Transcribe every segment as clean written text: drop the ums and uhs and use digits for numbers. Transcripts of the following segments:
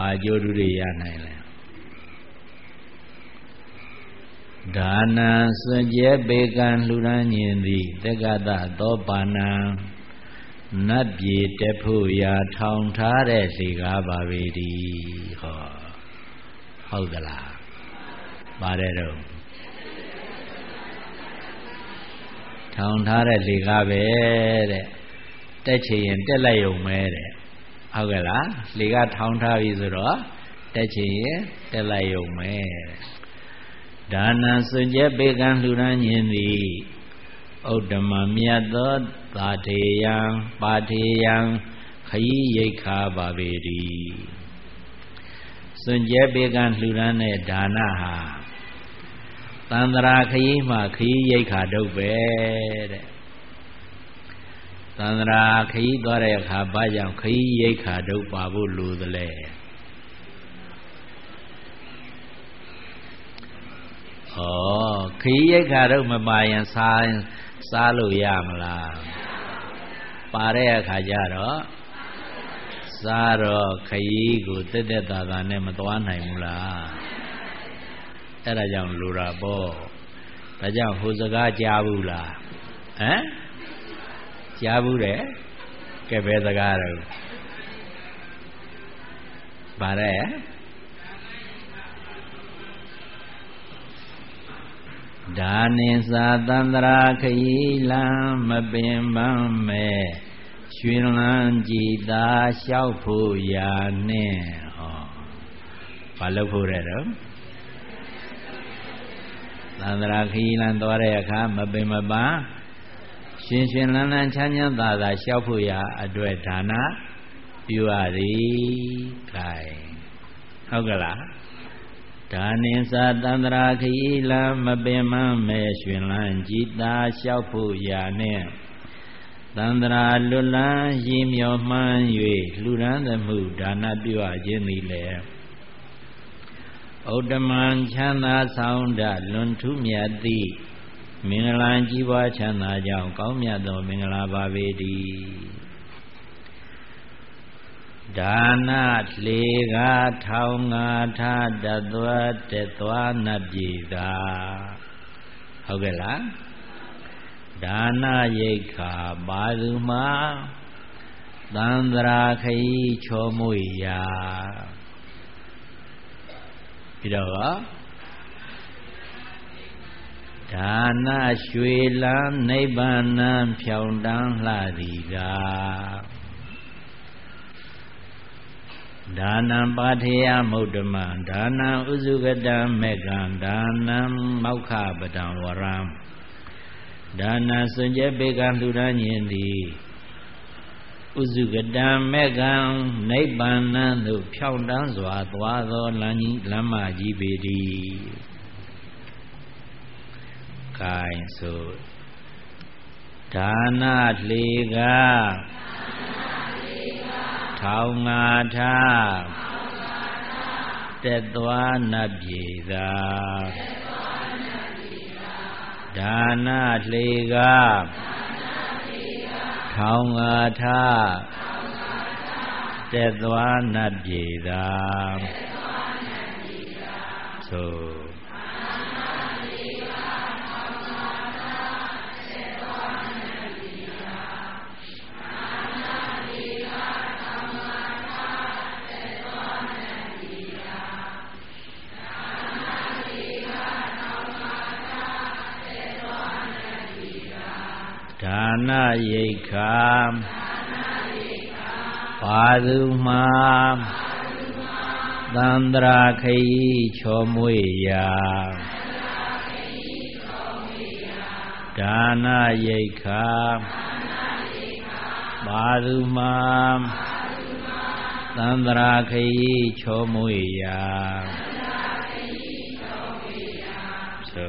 Ajodu de Yanaile Dana Sunje Began Luranindi Tegada Dobana Nabi Tepuya Town Tare Sigaba Vedi Hodala Barero Town Tare Sigabe Techi and Telayo Mere Hogala Liga Town Tavisura Techi Telayo Mere Dana Sunja Began Luranindi Odama Miado Pateyang Kayi Yeka Babedi Sunja Began Lurane Dana Tandra Kayima Kayi Yeka Dobe Tandra Kayi Dore Kabayam Kayi Yeka Dobabu Ludle Oh, Kiye Karo Mabayan Salu Yamla Parea Kajaro Saro Kayigu Tedeta Nematuana Mula Erajam Lura Bo Tajam Huzaga Jabula Eh? Jabure Kebedagaro Parea Dani Satandra Kaila Mabimbame Shrilanjita Shaupu Yane Palapurero Sandra Kilan Doreka Mabimaba Shinlan Chanyanda Shaupuya Adwetana Yuari Kai Hogala Dani Satandra Kaila Mabima Meshwilan Jita Shaupu Yane Tandra Lula Jimyo Man Yue Luran the Mood Dana Dua Jimile Odaman Chana Sounda Luntu Miadi Mingalan Jiwa Chana Jam Kaumiado Mingala Babedi Dana Lega Taunga Dadwa Tetwa Nabjiga Hogela Dana Yeka Baduma Dandra Kai Chomuya Pidawa Dana Shwela Nebanam Pyaundang Ladiga Danam Pathaya Mudama Danam Uzugadam Megam Danam Maukha Badam Waram Dana Sunja Began Luranindi Uzugadam Megam Nebanandu Pyaundan Zwatwado Lani Lama Jibidi Kai So Dana Lega Taunga Tha Tetwa Nabjiga Dana Lega Taunga Tha Tetwa Nabjiga So Dana Yekam Paduma Dandra Kai Chomuya Dana Yekam Paduma Dandra Kai Chomuya So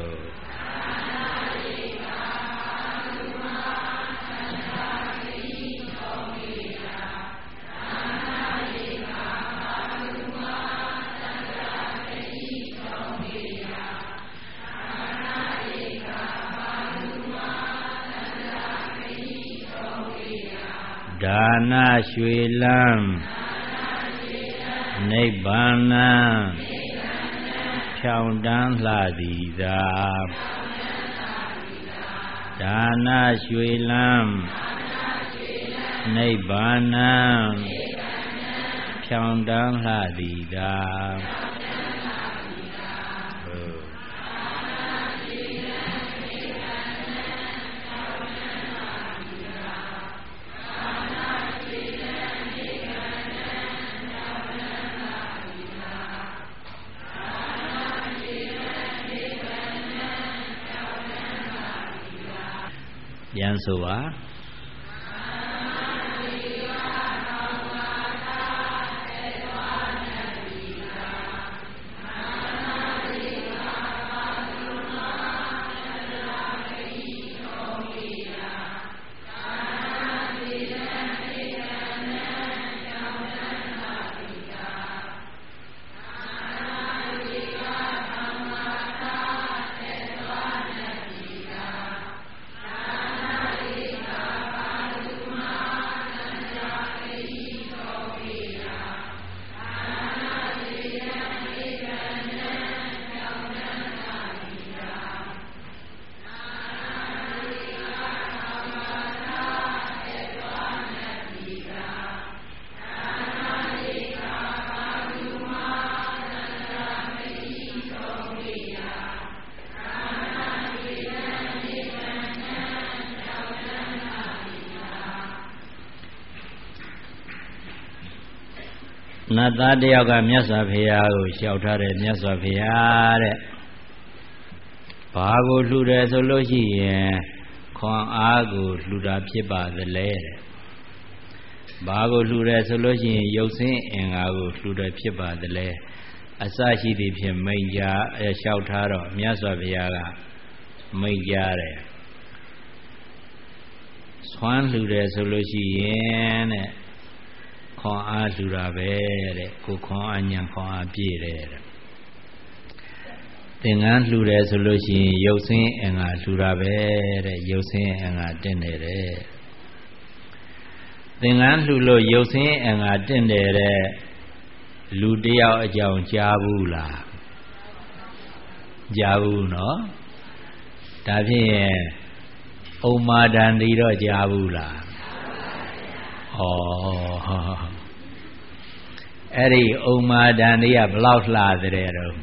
Dana Shwilam နိဗ္ဗာန်ဖြောင်းတန်းလှသည်သာဒါနရွှေလန်းနိဗ္ဗာန်ဖြောင်းတန်းလှသည်သာပြန်ဆိုပါနတ်သားတယောက်ကမြတ်စွာဘုရားကိုလျှောက်ထားတယ်မြတ်စွာဘုရားတဲ့ဘာကိုလှူတယ်ဆိုလို့ရှိရင်ခွန်အားကိုလှူတာဖြစ်ပါသလဲတဲ့ဘာကိုလှူတယ်ဆိုလို့ရှိရင်ရုပ်ဆင်းအင်္ဂါကိုလှူတယ်ဖြစ်ပါသလဲအစရှိသည့်ဖြင့်မိန့်ကြားလျှောက်ထားတော့မြတ်စွာဘုရားကမိန့်ကြားတယ်ဆွမ်းလှူတယ်ဆိုလို့ရှိရင်တဲ့ခွန်အားလှူတာပဲတဲ့ကိုခွန်အားညံခွန်အားပြည့်တယ်တဲ့သင်္ကန်းလှူတယ်ဆိုလို့ရှိရင်ရုပ်ဆင်းအင်္ဂါလှူတာပဲတဲ့ရုပ်ဆင်းအင်္ဂါတင့်တယ်တဲ့သင်္ကန်းလှူလို့ရုပ်ဆင်းအင်္ဂါတင့်တယ်တဲ့လူတယောက်အကြောင်းကြားဘူးလားကြားဘူးနော်ဒါဖြင့်ဥမ္မာဒန္တိတော့ကြားဘူးလားဩအဲ့ဒီဥမ္မာဒန္တိကဘလောက်လှတဲ့တော့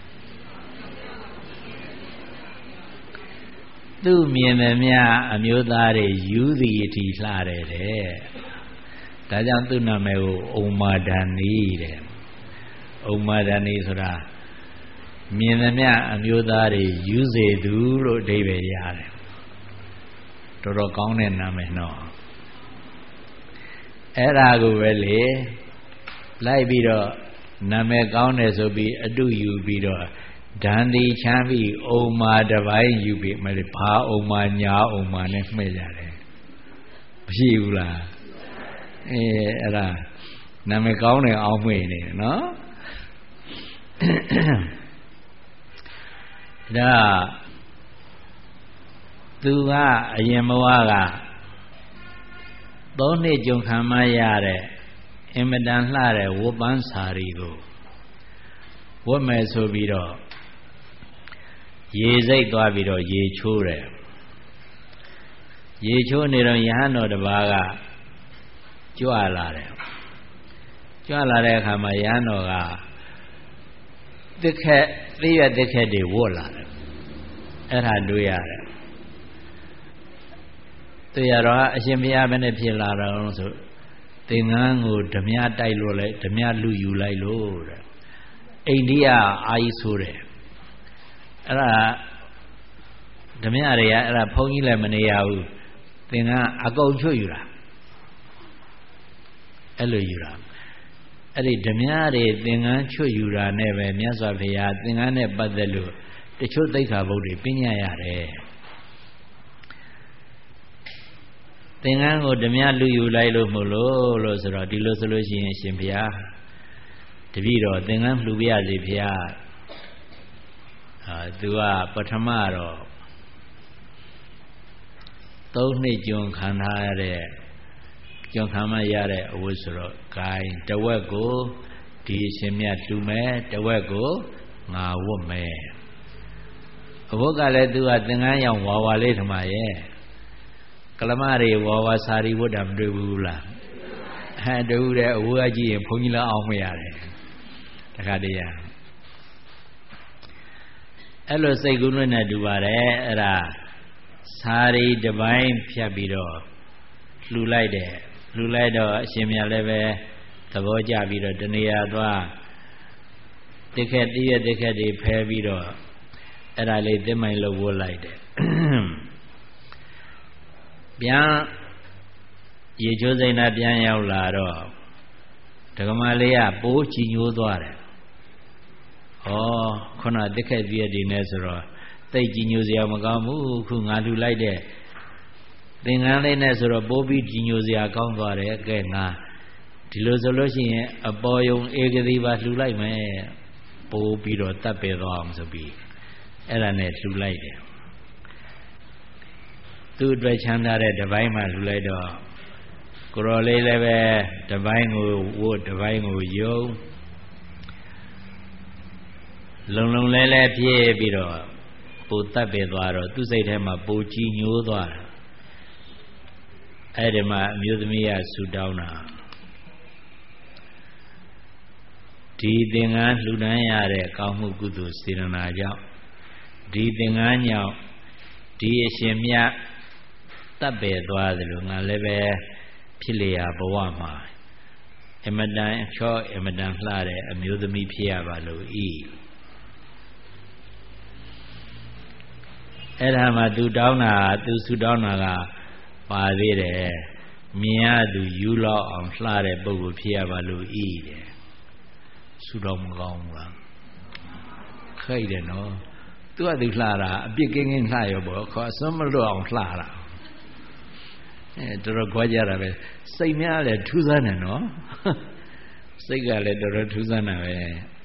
သူမြင်သည်မြအမျိုးသားတွေယူသည်အထိလှတယ်တဲ့ဒါကြောင့်သူ့နာမည်ကိုဥမ္မာဒန္တိတဲ့ဥမ္မာဒန္တိဆိုတာမြင်သည်မြအမျိုးသားတွေယူစေသူလို့အဓိပ္ပာယ်ရတယ်တော်တော်ကောင်းတဲ့နာမည်နော်အဲ့ဒါကိုပဲလေလိုက်ပြီးတော့နာမည်ကောင်းတယ်ဆိုပြီးအတုယူပြီးတော့ဒန္တိချမ်းပြီးဥမ္မာတစ်ပိုင်းယူပြီးမလေးဘာဥမ္မာညာဥမ္မာနဲ့မှဲ့ကြတယ်မရှိဘူးလားအဲ့ဒါနာမည်ကောင်းတယ်အောင်မှဲ့နေတယ်နော်ဒါသူကအရင်ဘဝက3 နှစ်ကြုံခံမရတဲ့အင်မတန်လှတဲ့ဝတ်ပန်းစာရီကိုဝတ်မယ်ဆိုပြီးတော့ရေစိတ်သွားပြီးတော့ရေချိုးတယ်ရေချိုးနေတော့ယဟန်တော်တစ်ပါးကကြွလာတယ်ကြွလာတဲ့အခါမှာယဟန်တော်ကသိရတစ်ခက်တွေဝတ်လာတယ်အဲ့ဒါတွေ့ရတယ်တရားတော်အရှင်ဘုရားဘယ်နဲ့ဖြစ်လာတော့ဆိုသင်္ကန်းကိုဓမြတိုက်လို့လိုက်ဓမြလူယူလိုက်လို့တဲ့အိန္ဒိယအာကြီးဆိုတယ်အဲ့ဒါဓမြတွေကအဲ့ဒါဘုန်းကြီးလည်းမနေရဘူးသင်္ကန်းအကုန်ချွတ်ယူတာအဲ့လိုယူတာအဲ့ဒီဓမြတွေသင်္ကန်းချွတ်ယူတာနဲ့ပဲမြတ်စွာဘုရားသင်္ကန်းနဲ့ပတ်သက်လို့တချို့သိက္ခာပုဒ်တွေပညာရတယ်သင်္ကန်းကိုဓမြလူယူလိုက်လို့မို့လို့ဆိုတော့ဒီလိုဆိုလို့ရှိရင်ရှင်ဘုရားတပည့်တော်သင်္ကန်းလှူပြရစီဘုရားသူကပထမတော့3 နှစ်ကျွန်ခံထားရတဲ့ကျွန်ခံမရတဲ့အဝတ်ဆိုတော့ gain တဝက်ကိုဒီရှင်မြတ်လှူမယ်တဝက်ကိုငါဝတ်မယ်အဝတ်ကလည်းသူကသင်္ကန်းရောင်ဝါဝါလေးထမရဲ့ကလမတွေဝါဝါစာရီဝတ်တာမတွေ့ဘူးလားတူတဲ့အဝတ်အကြည့်ရင်ဘုန်းကြီးလည်းအောင်မရတယ်တခါတည်းရအဲ့လိုစိတ်ကူးလွတ်နဲ့တူပါတယ်အဲ့ဒါစာရီတစ်ပိုင်းဖြတ်ပြီးတော့လှူလိုက်တယ်လှူလိုက်တော့အရှင်မြတ်လည်းပဲသဘောကျပြီးတော့တဏှာသွားတိခက်တည့်ရတိခက်တွေဖဲပြီးတော့အဲ့ဒါလေးသစ်မိုင်လို့ဝတ်လိုက်တယ်ပြန်ရေချိုးစိမ့်တာပြန်ရောက်လာတော့ဒကမလေးကပိုးချီညိုးသွားတယ်ဩခုနတိခက်တည့်ရဒီနဲ့ဆိုတော့သိတ်ကြီးညိုစရာမကောင်းဘူးခုငါလှူလိုက်တဲ့သင်္ကန်းလေးနဲ့ဆိုတော့ပိုးပြီးကြီးညိုစရာကောင်းသွားတယ်ကဲငါဒီလိုဆိုလို့ရှိရင်အပေါ်ယုံဧကတိပါလှူလိုက်မယ်ပိုးပြီးတော့တတ်ပေသွားအောင်ဆိုပြီးအဲ့ဒါနဲ့လှူလိုက်တယ်သူ့အတွက်ချမ်းသာတဲ့တပိုင်းမှလှူလိုက်တော့ကိုရော်လေးလည်းပဲတပိုင်းကိုဝတ်တပိုင်းကိုယုံလုံလုံလဲလဲပြည့်ပြီးတော့ပိုတတ်ပေသွားတော့သူ့စိတ်ထဲမှာပိုကြီးညိုးသွားတာအဲ့ဒီမှာအမျိုးသမီးကဆူတောင်းတာဒီသင်္ကန်းလှူဒန်းရတဲ့ကောင်းမှုကုသိုလ်စေတနာကြောင့်ဒီသင်္ကန်းကြောင့်ဒီအရှင်မြတ်တပ်ပယ်သွားသလိုငါလည်းပဲဖြစ်လျာဘဝမှာအမတန်ချောအမတန်လှတဲ့အမျိုးသမီးဖြစ်ရပါလို့ဤအဲ့ဒါမှသူတောင်းတာသူဆူတောင်းတာကပါသေးတယ်မြင်ရသူယူလောက်အောင်လှတဲ့ပုဂ္ဂိုလ်ဖြစ်ရပါလို့ဤတယ်ဆူတောင်းမကောင်းဘူးလားခိုက်တယ်နော်သူကသူလှတာအပြစ်ကင်းကင်းလှရောပေါ့ခေါ်အစွန်းမလွတ်အောင်လှတာတော်တော်ကြွားကြတာပဲစိတ်များလည်းထူးဆန်းတယ်နော်စိတ်ကလည်းတော်တော်ထူးဆန်းတာပဲ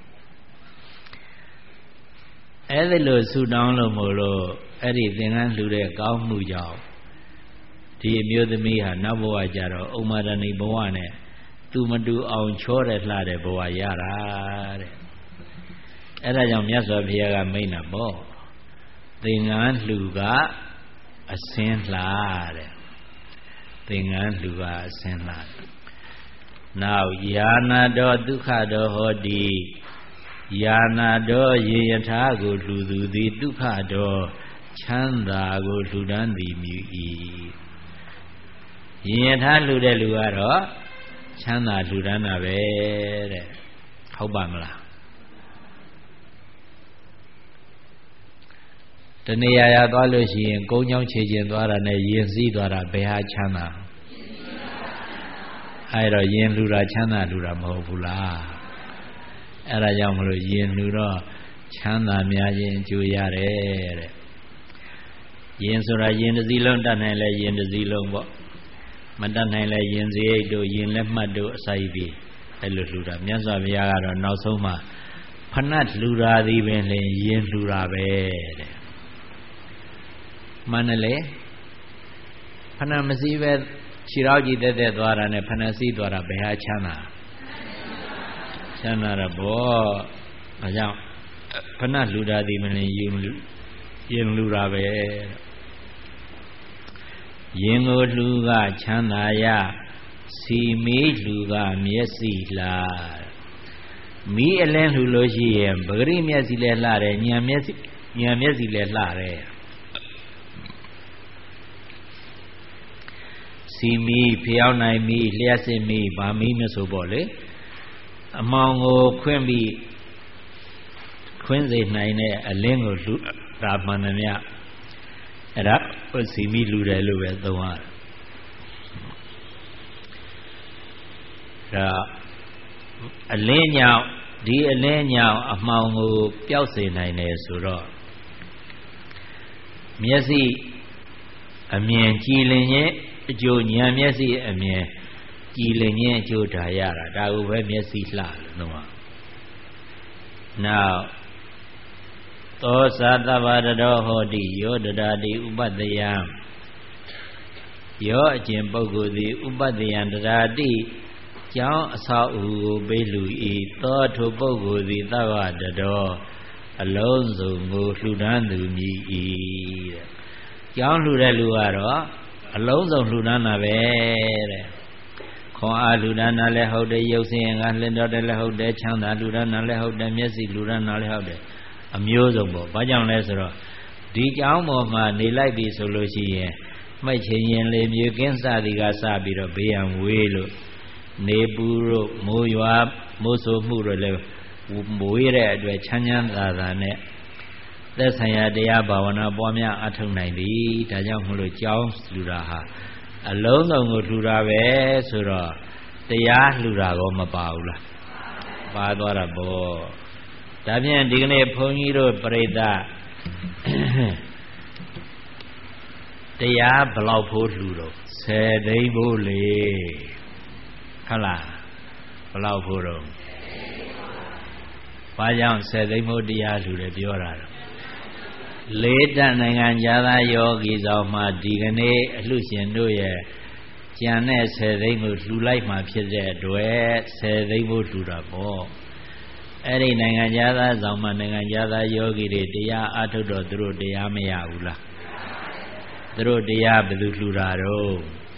အဲ့ဒီလိုဆူတောင်းလို့မို့လို့အဲ့ဒီသင်္ကန်းလှူတဲ့ကောင်းမှုကြောင့်ဒီအမျိုးသမီးဟာနောက်ဘဝကျတော့ဥမာဒဏီဘဝနဲ့သူမတူအောင်ချောတဲ့လှတဲ့ဘဝရတာတဲ့အဲ့ဒါကြောင့်မြတ်စွာဘုရားကမိန့်တာပေါ့သင်္ကန်းလှူကအစင်းလှတဲ့သင်္ကန်းလှူကအစင်းလှနောက်ယာနာတော်ဒုက္ခတော်ဟောတိယာနာတော်ရေယထာကိုလှူသူသည်ဒုက္ခတော်ချမ်းသာကိုလှူဒန်းသည်မြည်၏ရေယထာလှူတဲ့လူကတော့ချမ်းသာလှူဒန်းတာပဲတဲ့ဟုတ်ပါမလားတဏှာရသွားလို့ရှိရင်ကုန်းချောင်းခြေကျင်သွားတာနဲ့ရင်စည်းသွားတာဘယ်ဟာချမ်းသာအဲ့တော့ရင်လှူတာချမ်းသာလှူတာမဟုတ်ဘူးလားအဲ့ဒါကြောင့်မလို့ရင်လှူတော့ချမ်းသာများခြင်းအကျိုးရတယ်တဲ့ရင်ဆိုတာရင်တစ်စီးလုံးတတ်နိုင်လဲရင်တစ်စီးလုံးပေါ့မတတ်နိုင်လဲရင်စရိတ်တို့ရင်လက်မှတ်တို့အစာရည်ပြီးအဲ့လိုလှူတာမြတ်စွာဘုရားကတော့နောက်ဆုံးမှာဖဏတ်လှူတာသည်ပင်လင်ရင်လှူတာပဲတဲ့မှန်တယ်လေဖဏမစည်းပဲခြေထောက်ကြီးတက်တက်သွားတာနဲ့ဖဏစည်းသွားတာဘယ်ဟာချမ်းသာချမ်းသာတော့ဘောဒါကြောင့်ဖဏလှူတာဒီမင်းရင်လှူတာပဲရင်ကိုလှူကချမ်းသာရစီမီလှူကမျက်စိလှမီးအလင်းလှူလို့ရှိရင်ပဂရိမျက်စိလည်းလှတယ်ဉာဏ်မျက်စိလည်းလှတယ်စီမီဖျောင်းနိုင်မီလျှက်စစ်မီဗာမီမဆိုပေါ့လေအမောင်ကိုခွင်းပြီးခွင်းစေနိုင်တဲ့အလင်းကိုလှူတာမှန်တယ်မြတ်အဲ့ဒါစီမီလှူတယ်လို့ပဲသုံးရတယ်ဒါအလင်းညောင်ဒီအလင်းညောင်အမှောင်ကိုပျောက်စေနိုင်တယ်ဆိုတော့မျက်စိအမြင်ကြည်လင်ခြင်းအကျိုးဉာဏ်မျက်စိအမြင်ကြည်လင်ခြင်းအကျိုးဒါရတာဒါကိုပဲမျက်စိလှလို့နော်နောက်သောသာတဗ္ဗရတောဟောတိယောတရာတိဥပတ္တယံယောအကျင့်ပုဂ္ဂိုလ်သည်ဥပတ္တယံတရာတိကျောင်းအဆောက်အဦကိုပေးလူဤသောထိုပုဂ္ဂိုလ်သည်သဗ္ဗတတော်အလုံးစုံကိုလှူဒန်းသူမြည်ဤတဲ့ကျောင်းလှူတဲ့လူကတော့အလုံးစုံလှူဒန်းတာပဲတဲ့ခွန်အားလှူဒန်းတာလည်းဟုတ်တယ်ရုပ်ဆင်းကလင်းတော်တယ်လည်းဟုတ်တယ်ချမ်းသာလှူဒန်းတာလည်းဟုတ်တယ်မျက်စိလှူဒန်းတာလည်းဟုတ်တယ်အမျိုးစုံပေါ့ဘာကြောင့်လဲဆိုတော့ဒီကျောင်းပေါ်မှာနေလိုက်ပြီဆိုလို့ရှိရင်မှိတ်ချင်ရင်လေမြေကင်းစသည်ကစပြီးတော့ဘေးရန်ဝေးလို့နေပူတို့မိုးရွာမိုးဆိုမှုတို့လည်းမွေးတဲ့အတွက်ချမ်းချမ်းသာသာနဲ့သက်ဆိုင်ရာတရားဘာဝနာပွားများအထောက်နိုင်သည်ဒါကြောင့်မလို့ကြောင်းလှူတာဟာအလုံးစုံကိုလှူတာပဲဆိုတော့တရားလှူတာကောမပါဘူးလားပါသွားတာပေါ့ဒါဖြင့်ဒီကနေ့ဘုန်းကြီးတို့ပြိဿတရားဘလောက်ဖို့လှူတော့10သိန်းဖို့လေဟုတ်လားဘလောက်ဖို့တော့ဘာကြောင့်10သိန်းဖို့တရားလှူတယ်ပြောတာတော့လေးတနိုင်ငံသားယောဂီဆောင်မှာဒီကနေ့အလှရှင်တို့ရဲ့ကြံတဲ့10သိန်းကိုလှူလိုက်မှဖြစ်တဲ့အတွက်10သိန်းဖို့လှူတာပေါ့အဲ့ဒီနိုင်ငံသားဆောင်မှာနိုင်ငံသားယောဂီတွေတရားအထုတ်တော့သူတို့တရားမရဘူးလားသူတို့တရားဘယ်သူလှူတာတော့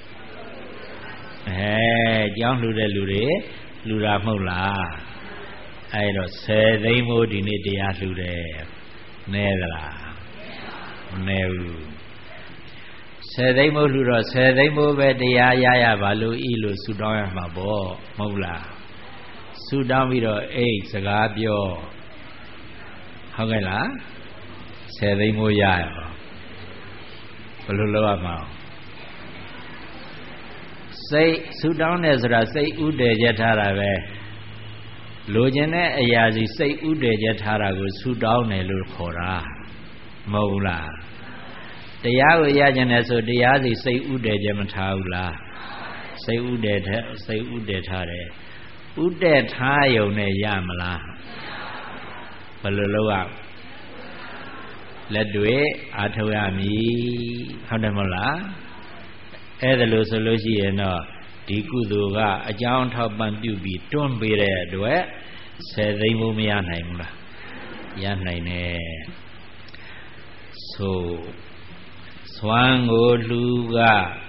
ကျောင်းလှူတဲ့လူတွေလှူတာမဟုတ်လားအဲ့တော့10သိန်းမို့ဒီနေ့တရားလှူတယ်နဲသလားမနဲဘူး10သိန်းမို့လှူတော့10သိန်းမို့ပဲတရားရပါလို့ဤလို့ဆုတောင်းရမှာပေါ့မဟုတ်လားဆုတောင်းပြီးတော့အိတ်စကားပြောဟုတ်ကဲ့လား10သိန်းမို့ရရောဘယ်လိုလုပ်ရမှာစိတ်ဆူတောင်းတယ်ဆိုတာစိတ်ဥတည်ချက်ထားတာပဲလိုချင်တဲ့အရာစီစိတ်ဥတည်ချက်ထားတာကိုဆူတောင်းတယ်လို့ခေါ်တာမဟုတ်လားတရားကိုရကျင်တယ်ဆိုတရားစီစိတ်ဥတည်ချက်မထားဘူးလားစိတ်ဥတည်ထားတယ်ဥတည်ထားယုံနဲ့ရမလားဘယ်လိုလုပ်ရလက်တွေအားထုတ်ရမည်ဟုတ်တယ်မဟုတ်လားအဲ့ဒါလို့ဆိုလို့ရှိရင်တော့ဒီကုသိုလ်ကအကြောင်းထောက်ပံ့ပြုပြီးတွန်းပေးတဲ့အတွက်10သိန်းမို့မရနိုင်ဘူးလားရနိုင်တယ်ဆိုသွမ်းကိုလူက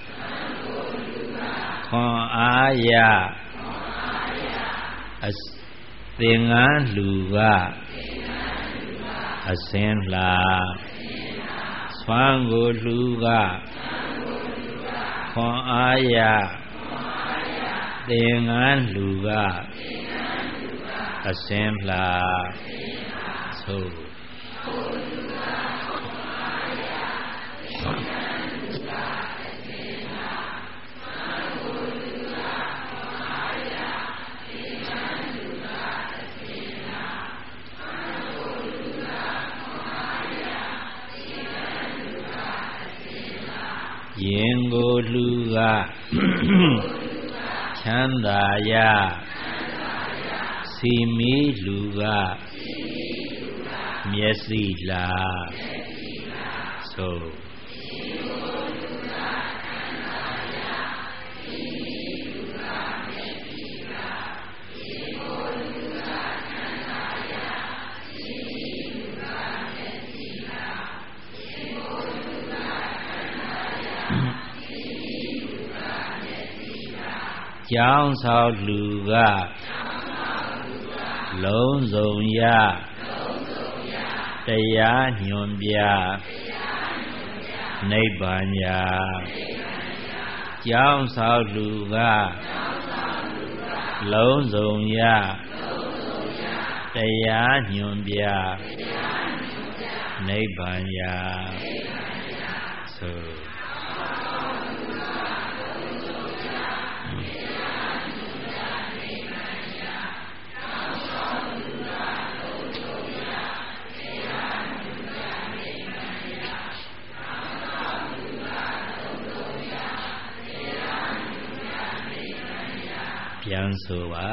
ခွန်အားရအသင်္ကန်းလူကအစင်းလာသွမ်းကိုလူကခွန်အားရသင်္ကန်းလူကအစင်းလာသို့ရင်ကိုလူကချမ်းသာရစီမီလူကမျက်စိလာသို့ကျောင်းဆောင်လူကလုံးစုံရတရားညွန်ပြနိဗ္ဗာန်ရာကျောင်းဆောင်လူကလုံးစုံရတရားညွန်ပြနိဗ္ဗာန်ရာသို့ပြန်ဆိုပါ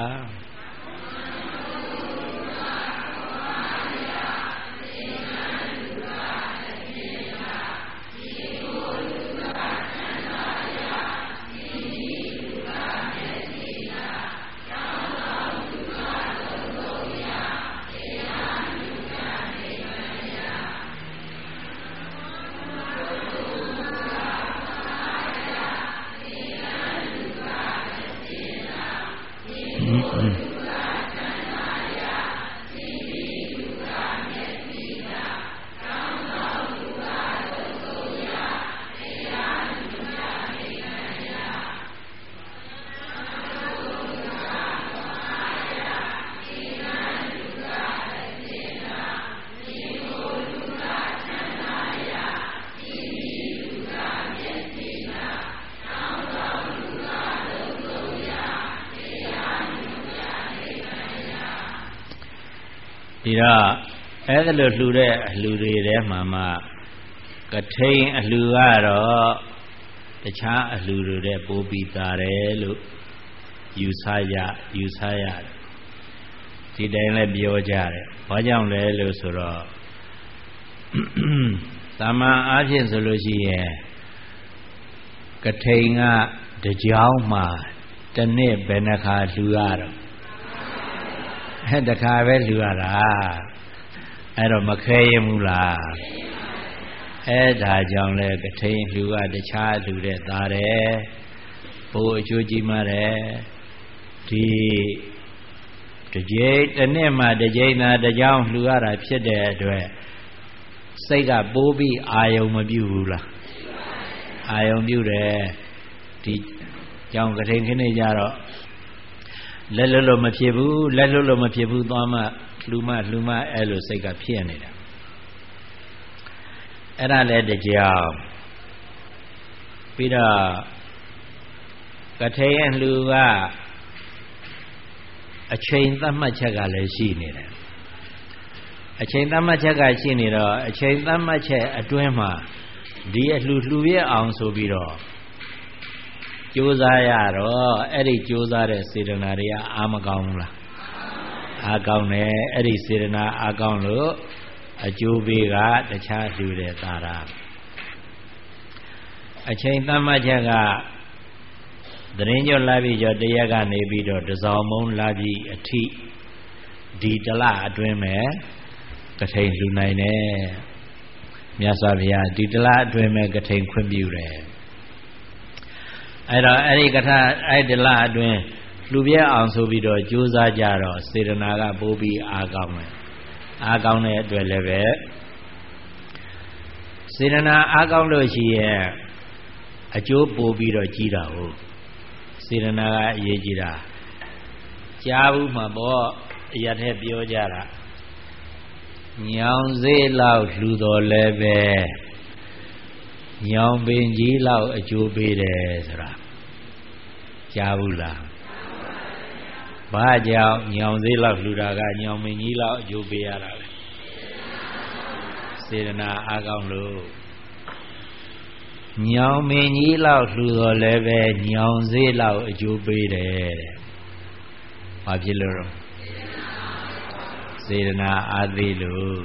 ဒီတော့အဲ့ဒါလိုလှူတဲ့အလှူတွေထဲမှာမှကထိန်အလှူကတော့တခြားအလှူတွေတဲ့ပိုးပြီးသားတယ်လို့ယူဆရတယ်ဒီတိုင်းလည်းပြောကြတယ်ဘာကြောင့်လဲလို့ဆိုတော့သာမန်အားဖြင့်ဆိုလို့ရှိရင်ကထိန်ကတကြောင်မှာတစ်နှစ်ဘယ်နှခါလှူရတော့တခါပဲလှူရတာအဲ့တော့မခဲရင်ဘူးလားအဲ့ဒါကြောင့်လဲကထိန်လှူကတခြားလှူတဲ့သားတယ်ဘိုးအကျိုးကြီးမှတယ်ဒီတစ်နှစ်မှတစ်ကြိမ်သာတစ်ကြောင်လှူရတာဖြစ်တဲ့အတွက်စိတ်ကပိုးပြီးအာယုံမပြုဘူးလားအာယုံပြုတယ်ဒီကြောင့်ကထိန်ခင်းနေကြတော့လက်လွတ်လို့မဖြစ်ဘူးလက်လွတ်လို့မဖြစ်ဘူးသွားမှလှူမအဲ့လိုစိတ်ကဖြစ်နေတာအဲ့ဒါလည်းတကြောင်ပြီးတော့ကထိန်လှူကအချိန်သတ်မှတ်ချက်ကလည်းရှိနေတယ်အချိန်သတ်မှတ်ချက်ကရှိနေတော့အချိန်သတ်မှတ်ချက်အတွင်းမှာဒီအလှူပြအောင်ဆိုပြီးတော့ကြိုးစားရတော့အဲ့ဒီကြိုးစားတဲ့စေတနာတွေကအားမကောင်းဘူးလားအားကောင်းတယ်အဲ့ဒီစေတနာအားကောင်းလို့အကျိုးပေးကတခြားလှူတဲ့သာရအချိန်သတ်မှတ်ချက်ကသတင်းကျော်လာပြီးကျော်တရက်ကနေပြီးတော့တစောင်းမုံလာပြီးအထိဒီတလအတွင်းမဲ့ကထိန်လှူနိုင်တယ်မြတ်စွာဘုရားဒီတလအတွင်းမဲ့ကထိန်ခွင့်ပြုတယ်အဲ့တော့အဲ့ဒီအဲ့ဒီလအတွင်းလှူပြအောင်ဆိုပြီးတော့ကြိုးစားကြတော့စေတနာကပိုးပြီးအားကောင်းတယ်အားကောင်းတဲ့အတွက်လည်းပဲစေတနာအားကောင်းလို့ရှိရဲ့အကျိုးပိုးပြီးတော့ကြီးတာဟုတ်စေတနာကအရေးကြီးတာကြားဘူးမှာပေါ့အရာထဲပြောကြတာညောင်စေးလောက်လှူတော်လည်းပဲညောင်ပင်ကြီးလောက်အကျိုးပေးတယ်ဆိုတာကြားဘူးလားဘာကြောင့်ညောင်စေးလောက်လှူတာကညောင်ပင်ကြီးလောက်အကျိုးပေးရတာလဲစေတနာအားကောင်းလို့ညောင်ပင်ကြီးလောက်လှူတော်လည်းပဲညောင်စေးလောက်အကျိုးပေးတယ်တဲ့ဘာဖြစ်လို့တော့စေတနာအားသေးလို့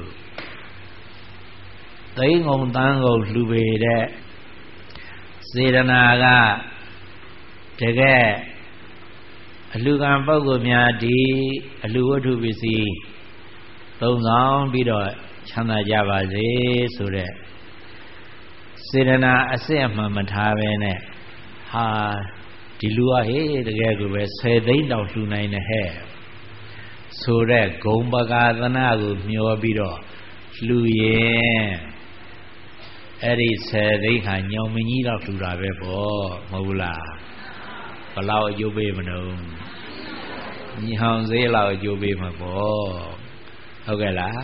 သိငုံတန်းကုန်လှူပေတဲ့စေတနာကတကယ်အလှကံပုဂ္ဂိုလ်များဒီအလှဝတ္ထုပစ္စည်းသုံးဆောင်ပြီးတော့ချမ်းသာကြပါစေဆိုတဲ့စေတနာအစစ်အမှန်မထားပဲနဲ့ဟာဒီလူကဟေးတကယ်ကိုပဲ10သိန်းတောင်လှူနိုင်တယ်ဟဲ့ဆိုတဲ့ဂုံပကာသနာကိုမျောပြီးတော့လှူရင်အဲ့ဒီ10သိန်းဟာညောင်မင်းကြီးတော့လှူတာပဲပေါ့မဟုတ်ဘူးလားဘလောက်အကျိုးပေးမလို့ညောင်စေးလောက်အကျိုးပေးမှာပေါ့ဟုတ်ကဲ့လား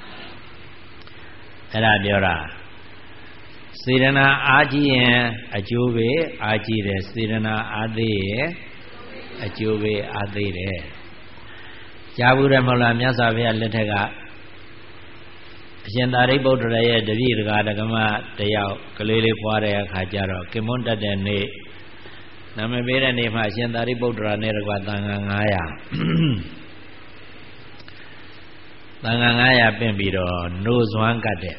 အဲ့ဒါပြောတာစေတနာအားကြီးရင်အကျိုးပေးအားကြီးတယ်စေတနာအားသေးရင်အကျိုးပေးအားသေးတယ်ကြားဘူးတယ်မဟုတ်လားမြတ်စွာဘုရားလက်ထက်ကအရှင်သာရိပုတ္တရာရဲ့တပည့်တကာဒကမတယောက်ကလေးလေးဖွာတဲ့အခါကျတော့ကင်မွန်းတက်တဲ့နေ့နာမည်ပေးတဲ့နေ့မှာအရှင်သာရိပုတ္တရာနဲ့တကွာသံဃာ900သံဃာ900ပြင်ပြီးတော့နိုးစွမ်းကတ်တဲ့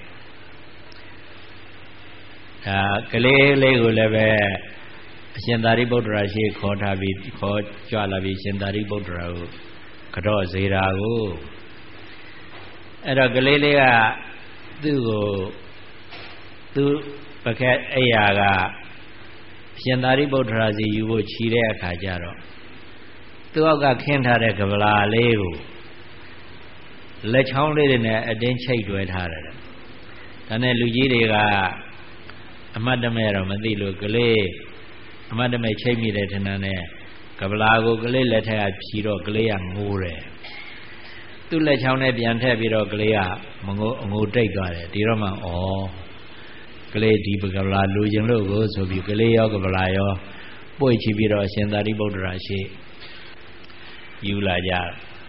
ကလေးလေးကိုလည်းပဲအရှင်သာရိပုတ္တရာရှိခေါ်ထားပြီးခေါ်ကြွလာပြီးရှင်သာရိပုတ္တရာကိုကတော့ဇေရာကိုအဲ့တော့ကလေးလေးကသူ့ကိုသူပကက်အိယာကရှင်သာရိပုတ္တရာစီယူဖို့ခြီးတဲ့အခါကျတော့သူ့အောက်ကခင်းထားတဲ့ကဗလာလေးကိုလက်ချောင်းလေးတွေနဲ့အတင်းချိတ်တွဲထားတယ်ဒါနဲ့လူကြီးတွေကအမတ်တမဲတော့မသိလို့ကလေးအမတ်တမဲချိတ်မိတယ်ထင်တယ်နဲ့ကဗလာကိုကလေးလက်ထက်ကဖြီတော့ကလေးကငိုးတယ်သူ့လက်ချောင်းနဲ့ပြန်ထည့်ပြီးတော့ကလေးကမငိုအငိုတိတ်သွားတယ်ဒီတော့မှဩကလေးဒီကဗလာလူကျင်လို့ကိုဆိုပြီးကလေးရောကဗလာရောပွေ့ချပြီးတော့အရှင်သာရိပုတ္တရာရှိယူလာကြ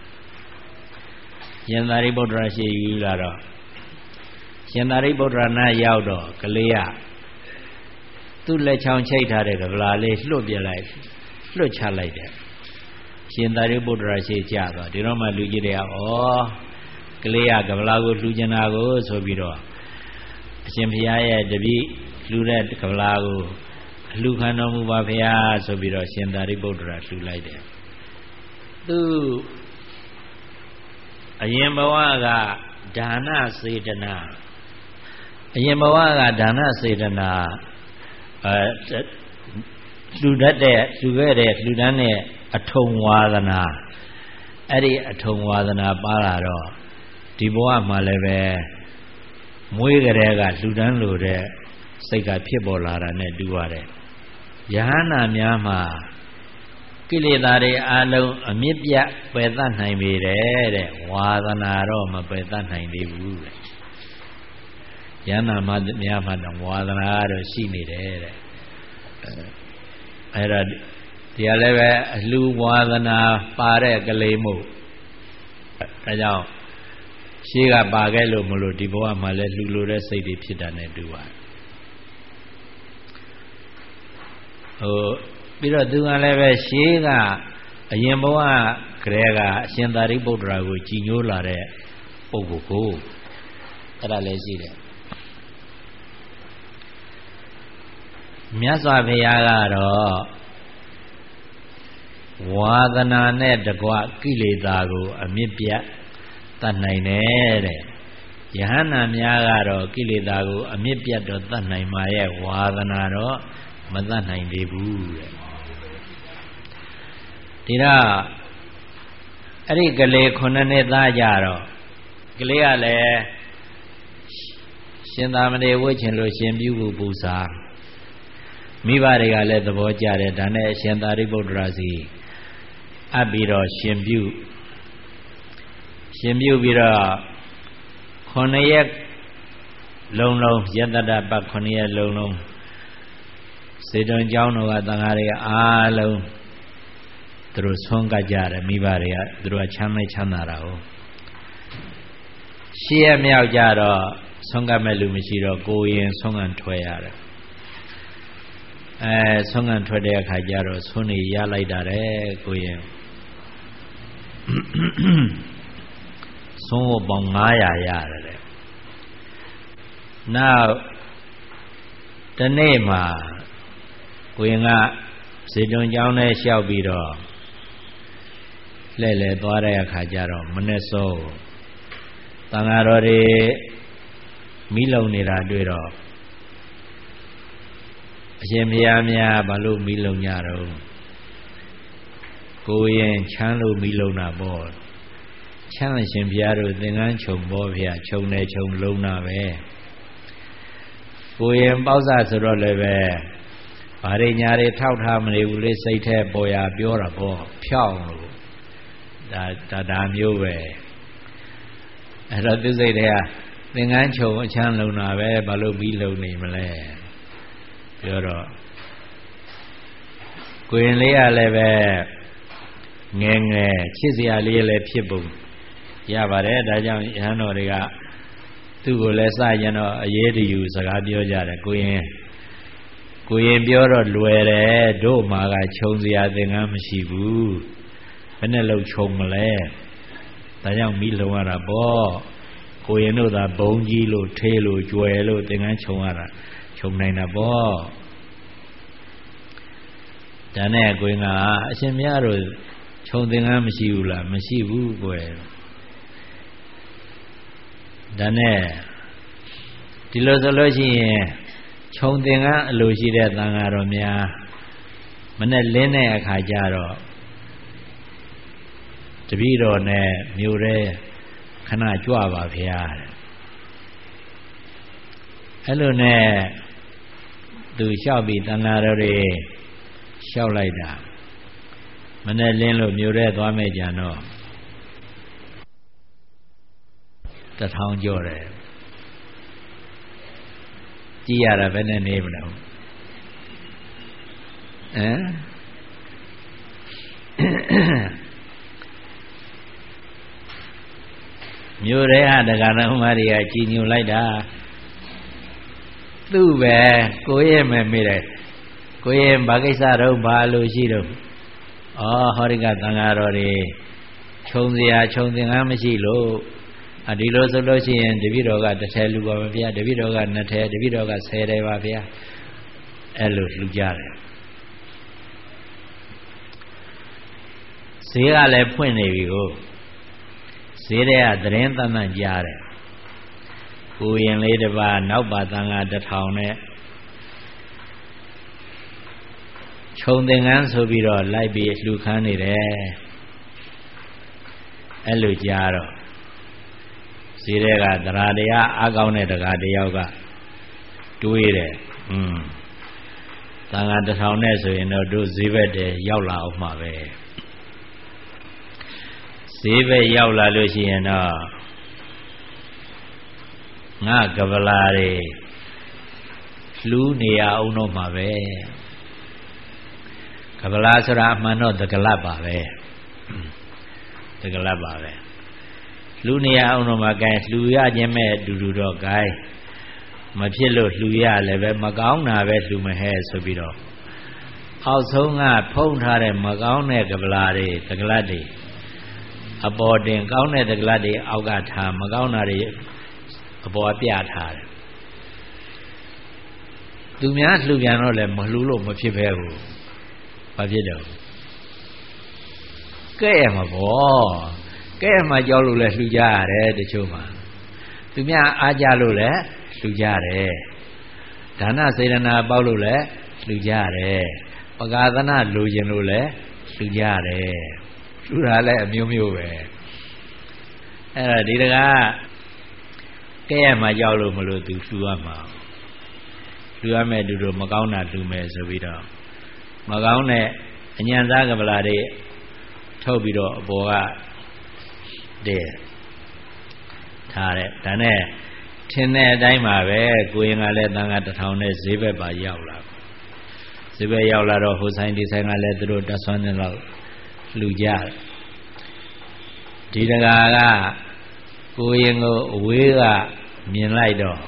ရှင်သာရိပုတ္တရာရှိယူလာတော့ရှင်သာရိပုတ္တရာနာရောက်တော့ကလေးကသူ့လက်ချောင်းချိတ်ထားတဲ့ကဗလာလေးလွတ်ပြလိုက်လွတ်ချလိုက်တယ်ရှင်သာရိပုတ္တရာရှိကြသွားဒီတော့မှလူကြီးတွေကကလေးကကဗလာကိုလှူကျင်တာကိုဆိုပြီးတော့အရှင်ဘုရားရဲ့တပည့်လှူတဲ့ကဗလာကိုအလှခံတော်မူပါဘုရားဆိုပြီးတော့ရှင်သာရိပုတ္တရာလှူလိုက်တယ်သူအရင်ဘဝကဒါနစေတနာအရင်ဘဝကဒါနစေတနာလှူတတ်တဲ့လှူခဲ့တဲ့လှူဒန်းတဲ့အထုံဝါဒနာအဲ့ဒီအထုံဝါဒနာပါလာတော့ဒီဘဝမှာလည်းပဲမွေးကြတဲ့ကလှူဒန်းလို့တဲ့စိတ်ကဖြစ်ပေါ်လာတာနဲ့တူရတယ်ယဟန္တာများမှာကိလေသာတွေအလုံးအမြင့်ပြတ်ပယ်တတ်နိုင်ပေတဲ့ဝါဒနာတော့မပယ်တတ်နိုင်သေးဘူးတဲ့ယဟန္တာများမှာတော့ဝါဒနာတော့ရှိနေတယ်တဲ့အဲ့ဒါတရားလည်းပဲအလှဝါဒနာပါတဲ့ကလေးမို့ဒါကြောင့်ရှေးကပါခဲ့လို့မလို့ဒီဘဝမှာလည်းလှူလို့တဲ့စိတ်တွေဖြစ်တာနဲ့တူပါတယ်ပြီးတော့သူကလည်းပဲရှေးကအရင်ဘဝကတည်းကအရှင်သာရိပုတ္တရာကိုကြည်ညိုလာတဲ့ပုဂ္ဂိုလ်ကိုအဲ့ဒါလည်းရှိတယ်မြတ်စွာဘုရားကတော့ဝါဒနာနဲ့တကွကိလေသာကိုအမြင့်ပြတ်တတ်နိုင်တယ်တဲ့ယဟန္တာများကတော့ကိလေသာကိုအမြင့်ပြတ်တော့တတ်နိုင်မှာရဲ့ဝါဒနာတော့မတတ်နိုင်သေးဘူးတဲ့ဒီတော့အဲ့ဒီကလေး9နှစ်သားကြတော့ကလေးကလည်းရှင်သာမဏေဝတ်ချင်လို့ရှင်ပြုဖို့ပူစာမိဘတွေကလည်းသဘောကျတယ်ဒါနဲ့ရှင်သာရိပုတ္တရာစီအပ်ပြီးတော့ရှင်ပြုပြီးတော့9ရက်လုံးယတတပတ်9ရက်လုံးစေတုံကျောင်းတော်ကသံဃာတွေအားလုံးသူတို့ဆွမ်းကကြတယ်မိဘတွေကသူတို့ကချမ်းမဲချမ်းသာတာဟုတ်10ရက်မြောက်ကြတော့ဆွမ်းကမဲ့လူမရှိတော့ကိုရင်ဆွမ်းကန်ထွက်ရတယ်ဆွမ်းကန်ထွက်တဲ့အခါကျတော့ဆွမ်းနေရလိုက်တာတဲ့ကိုရင်ဆွမ်းပေါင်း900ရတယ်တဲ့နောက်တနေ့မှာကိုရင်ကဇေတုံကျောင်းထဲလျှောက်ပြီးတော့လှည့်လည်သွားတဲ့အခါကျတော့မနေ့စောသံဃာတော်တွေမိလုံနေတာတွေ့တော့အရှင်ဘုရားများဘာလို့မိလုံကြတော့ကိုရင်ချမ်းလို့မိလုံတာပေါ့ချမ်းရှင်ဘုရားတို့သင်္ကန်းခြုံပေါ့ဗျာခြုံနေခြုံလုံးတာပဲကိုရင်ပေါ့ဆဆိုတော့လည်းပဲဘာတွေညာတွေထောက်ထားမနေဘူးလေစိတ်แท้ပေါ်ရပြောတာပေါ့ဖြောင်းလို့ဒါမျိုးပဲအဲ့တော့သူစိတ်တွေကသင်္ကန်းခြုံအချမ်းလုံးတာပဲဘာလို့ပြီးလုံနေမလဲပြောတော့ကိုရင်လေးကလည်းပဲငယ်ချစ်စရာလေးလည်းဖြစ်ပုံရပါတယ်ဒါကြောင့်ရဟန်းတော်တွေကသူ့ကိုလည်းစရင်တော့အရေးတယူစကားပြောကြတယ်ကိုရင်ပြောတော့လွယ်တယ်တို့မှာကခြုံစရာသင်္ကန်းမရှိဘူးဘယ်နဲ့လို့ခြုံမလဲဒါကြောင့်မိလုံရတာပေါ့ကိုရင်တို့သာဘုံကြီးလို့ထေးလို့ကြွယ်လို့သင်္ကန်းခြုံရတာခြုံနိုင်တာပေါ့ဒါနဲ့ကိုရင်ကအရှင်မြတ်တို့ခြုံသင်္ကန်းမရှိဘူးလားမရှိဘူးကွယ်ဒါနဲ့ဒီလိုဆိုလို့ရှိရင်ခြုံသင်္ကန်းအလိုရှိတဲ့သံဃာတော်များမနဲ့လင်းတဲ့အခါကျတော့တပည့်တော်နဲ့မြို့ရဲခဏကြွပါဗျာအဲ့လိုနဲ့သူလျှောက်ပြီးတန်ဃာတော်တွေလျှောက်လိုက်တာမနဲ့လင်းလို့မြို့ရဲသွားမယ်ကြံတော့1000ကျော်တယ်ကြည့်ရတာဘယ်နဲ့နေမလဲမြို့ရဲဟာတရားတော်မှာတွေကကြည်ညိုလိုက်တာသူ့ပဲကိုရဲ့မဲ့မိတယ်ကိုရဲ့ဘာကိစ္စတော့ဘာလို့ရှိတော့ဟောဒီကသံဃာတော်တွေခြုံစရာခြုံသင်္ကန်းမရှိလို့ဒီလိုဆိုလို့ရှိရင်တပည့်တော်ကတစ်ထည်လူပါမဗျာတပည့်တော်က2ထည်တပည့်တော်က10ထည်ပါဗျာအဲ့လိုလူကြတယ်ဈေးကလည်းဖွင့်နေပြီကိုဈေးတွေကသတင်းတန်တန်ကြားတယ်ကိုရင်လေးတစ်ပါးနောက်ပါသံဃာ1000နဲ့ခြုံသင်္ကန်းဆိုပြီးတော့လိုက်ပြီးလှူခန်းနေတယ်အဲ့လိုကြားတော့ဈေးတွေကသရတရားအကောင်းတဲ့တကားတယောက်ကတွေးတယ်သံဃာ1000နဲ့ဆိုရင်တော့တို့ဈေးဘက်တည်းရောက်လာအောင်မှာပဲဈေးဘက်ရောက်လာလို့ရှိရင်တော့ငါကပလာတွေလှူနေရအောင်တော့မှာပဲကပလာဆိုတာအမှန်တော့တကလပ်ပါပဲတကလပ်ပါပဲလှူနေရအောင်တော့မှာကဲလှူရခြင်းမဲ့အတူတူတော့ကဲမဖြစ်လို့လှူရလည်းပဲမကောင်းတာပဲလှူမဟဲ့ဆိုပြီးတော့အောက်ဆုံးကဖုံးထားတဲ့မကောင်းတဲ့ကပလာတွေတကလပ်တွေအပေါ်တင်ကောင်းတဲ့တကလပ်တွေအောက်ကထားမကောင်းတာတွေအပေါ်ပြထားတယ်သူများလှူပြန်တော့လည်းမလှူလို့မဖြစ်ပဲဘူးဘာဖြစ်တော့ကဲ့ရမှာပေါ့ကဲ့ရမှာကြောက်လို့လည်းလှူကြရတယ်တချို့မှာသူများအားကြလို့လည်းလှူကြတယ်ဒါနစေတနာပေါက်လို့လည်းလှူကြတယ်ပဂါသနာလိုချင်လို့လည်းလှူကြတယ်လှူတာလည်းအမျိုးမျိုးပဲအဲ့ဒါဒီတကားကဲ့ရမှာကြောက်လို့မလို့သူလှူရမှာလှူရမယ်တူတူမကောင်းတာလှူမယ်ဆိုပြီးတော့မကောင်းတဲ့အညံစားကပလာတွေထုတ်ပြီးတော့အပေါ်ကတဲ့ထားတဲ့ဒါနဲ့ထင်းတဲ့အတိုင်းပါပဲကိုရင်ကလည်းတန်ခါ1000နဲ့ဈေးဘက်ပါရောက်လာဈေးဘက်ရောက်လာတော့ဟိုဆိုင်ဒီဆိုင်ကလည်းသူတို့တဆွမ်းနေတော့လှူကြဒီတကာကကိုရင်ကိုအဝေးကမြင်လိုက်တော့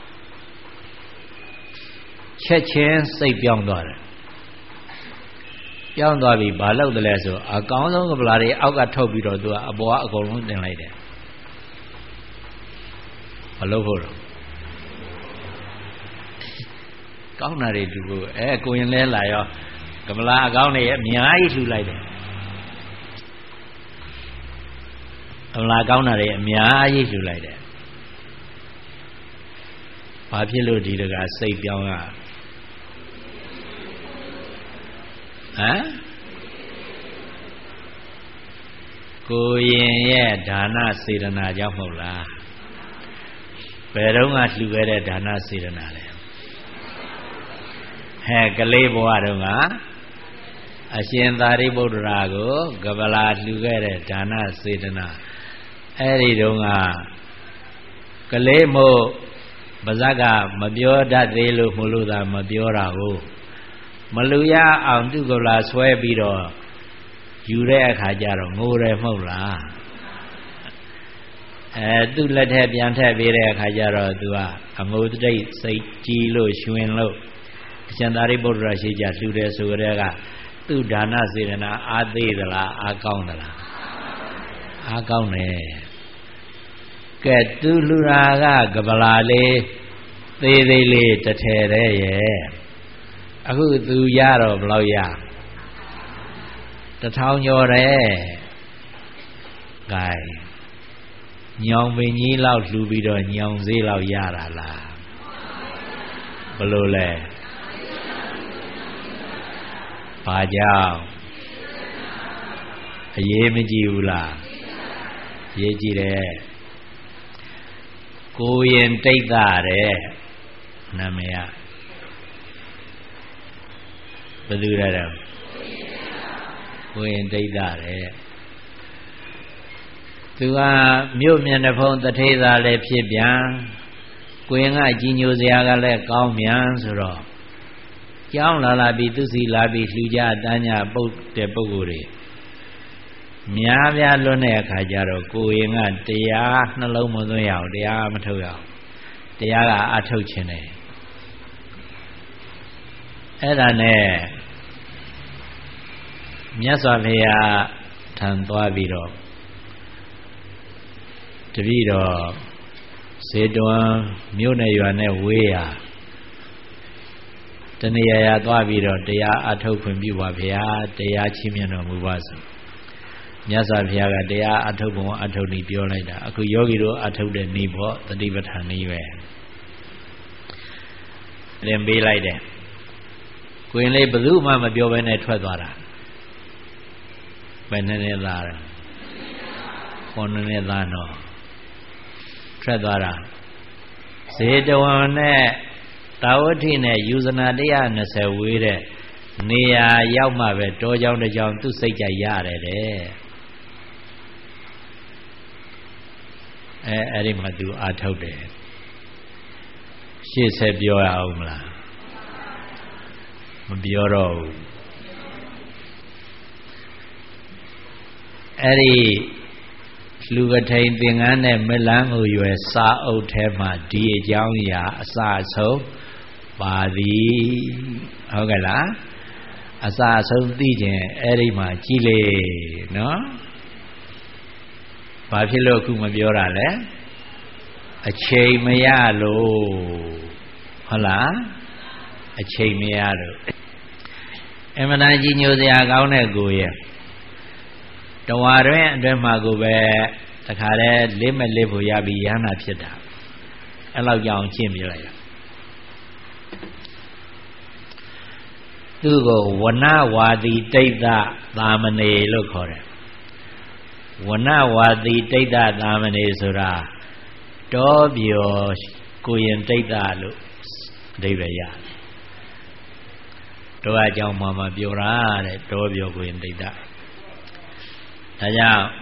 ချက်ချင်းစိတ်ပြောင်းသွားတယ်ပြောင်းသွားပြီဘာလို့တလဲဆိုအကောင်းဆုံးကပလာတွေအောက်ကထုတ်ပြီးတော့သူကအပေါ်ကအကုန်လုံးတင်လိုက်တယ်ဘာလို့ဖို့တော့ကောင်းတာတွေတူဖို့ကိုရင်လဲလာရောကပလာအကောင်းတွေအများကြီးလှူလိုက်တယ်ကပလာကောင်းတာတွေအများကြီးလှူလိုက်တယ်ဘာဖြစ်လို့ဒီတကစိတ်ပြောင်းရကိုရင်ရဲ့ဒါနစေတနာကြောင့်မဟုတ်လားဘယ်တော့မှလှူခဲ့တဲ့ဒါနစေတနာလဲကလေးဘဝတုန်းကအရှင်သာရိပုတ္တရာကိုကပလာလှူခဲ့တဲ့ဒါနစေတနာအဲ့ဒီတုန်းကကလေးမို့ပါဇက်ကမပြောတတ်သေးလို့မလို့သာမပြောတာကိုမလူရအောင်သူကလာဆွဲပြီးတော့ယူတဲ့အခါကျတော့ငိုတယ်မဟုတ်လားသူ့လက်ထက်ပြန်ထက်ပေးတဲ့အခါကျတော့သူကအငိုတိတ်စိတ်ကြီးလို့ရွှင်လို့အရှင်သာရိပုတ္တရာရှိကြလှူတယ်ဆိုကြတဲ့ကသူ့ဒါနစေတနာအားသေးသလားအားကောင်းသလားအားကောင်းတယ်ကဲသူလှူတာကပလာလေးသေးသေးလေးတစ်ထည်တည်းရဲ့အခုသူရတော့ဘယ်လောက်ရ1000ကျော်တယ်ကဲညောင်ပင်ကြီးလောက်လှူပြီးတော့ညောင်သေးလောက်ရတာလားဘယ်လိုလဲဘာကြောင့်ရေးမကြည့်ဘူးလားရေးကြည့်တယ်ကိုရင်တိတ်တာတဲ့နာမည်ကဘယ်သူလဲတော့ကိုရင်တိတ်တာတဲ့သူကမြို့မျက်နှာဖုံးတထေးသားလည်းဖြစ်ပြန်ကိုရင်ကကြီးညိုစရာကလည်းကောင်းမြန်ဆိုတော့ကြောင်းလာပြီးသူစီလာပြီးလှူကြတန်းကြပုတ်တဲ့ပုဂ္ဂိုလ်တွေများပြားလွန်းတဲ့အခါကျတော့ကိုရင်ကတရားနှလုံးမသွင်းရအောင်တရားမထုတ်ရအောင်တရားကအထုတ်ခြင်းတယ်အဲ့ဒါနဲ့မြတ်စွာဘုရားထံသွားပြီးတော့တပည့်တော်ဇေတဝန်မြို့နယ်ရွာနဲ့ဝေးရာတဏှာရာသွားပြီးတော့တရားအထုတ်ခွင့်ပြုပါဗျာတရားချီးမြှင့်တော်မူပါစေမြတ်စွာဘုရားကတရားအထုတ်ပုံအထုတ်နည်းပြောလိုက်တာအခုယောဂီတို့အထုတ်တဲ့နည်းပေါ့တတိပဋ္ဌာန်နည်းပဲသင်ပေးလိုက်တယ်ကိုရင်လေးဘယ်သူမှမပြောဘဲနဲ့ထွက်သွားတာဘယ်နဲ့သားလဲခေါင်းနဲ့သားတော့ထွက်သွားတာဇေတဝန်နဲ့တာဝတိနဲ့ယူဇနာ120ဝေးတဲ့နေရာရောက်မှပဲတောကြောင်တစ်ကြောင်သူ့စိတ်ကြရတယ်တဲ့အဲ့ဒီမှာသူအာထုတ်တယ်ရှေ့ဆက်ပြောရအောင်မလားမပြောတော့ဘူးအဲ့ဒီလူကထိန်သင်္ကန်းနဲ့မလန်းကိုရွယ်စာအုပ်ထဲမှာဒီအကြောင်းအရာအစအဆုံးပါသည်ဟုတ်ကဲ့လားအစအဆုံးသိခြင်းအဲ့ဒီမှာကြည်လေနော်ဘာဖြစ်လို့အခုမပြောတာလဲအချိန်မရလို့ဟုတ်လားအချိန်မရလို့အမှန်တန်ကြီးညိုစရာကောင်းတဲ့ကိုရဲ့တဝါတွင်အတွင်းမှာကိုပဲတခါတည်းလေးမဲ့လေးဖို့ရပြီးရဟနာဖြစ်တာအဲ့လောက်ကြောင်ရှင်းပြလိုက်တာသူကိုဝနဝါတိတိတ်တသာမဏေလို့ခေါ်တယ်ဝနဝါတိတိတ်တသာမဏေဆိုတာတောပြောကိုရင်တိတ်တလို့အဓိပ္ပာယ်ရတယ်တောအကြောင်းမှပြောတာတဲ့တောပြောကိုရင်တိတ်တဒါကြောင့်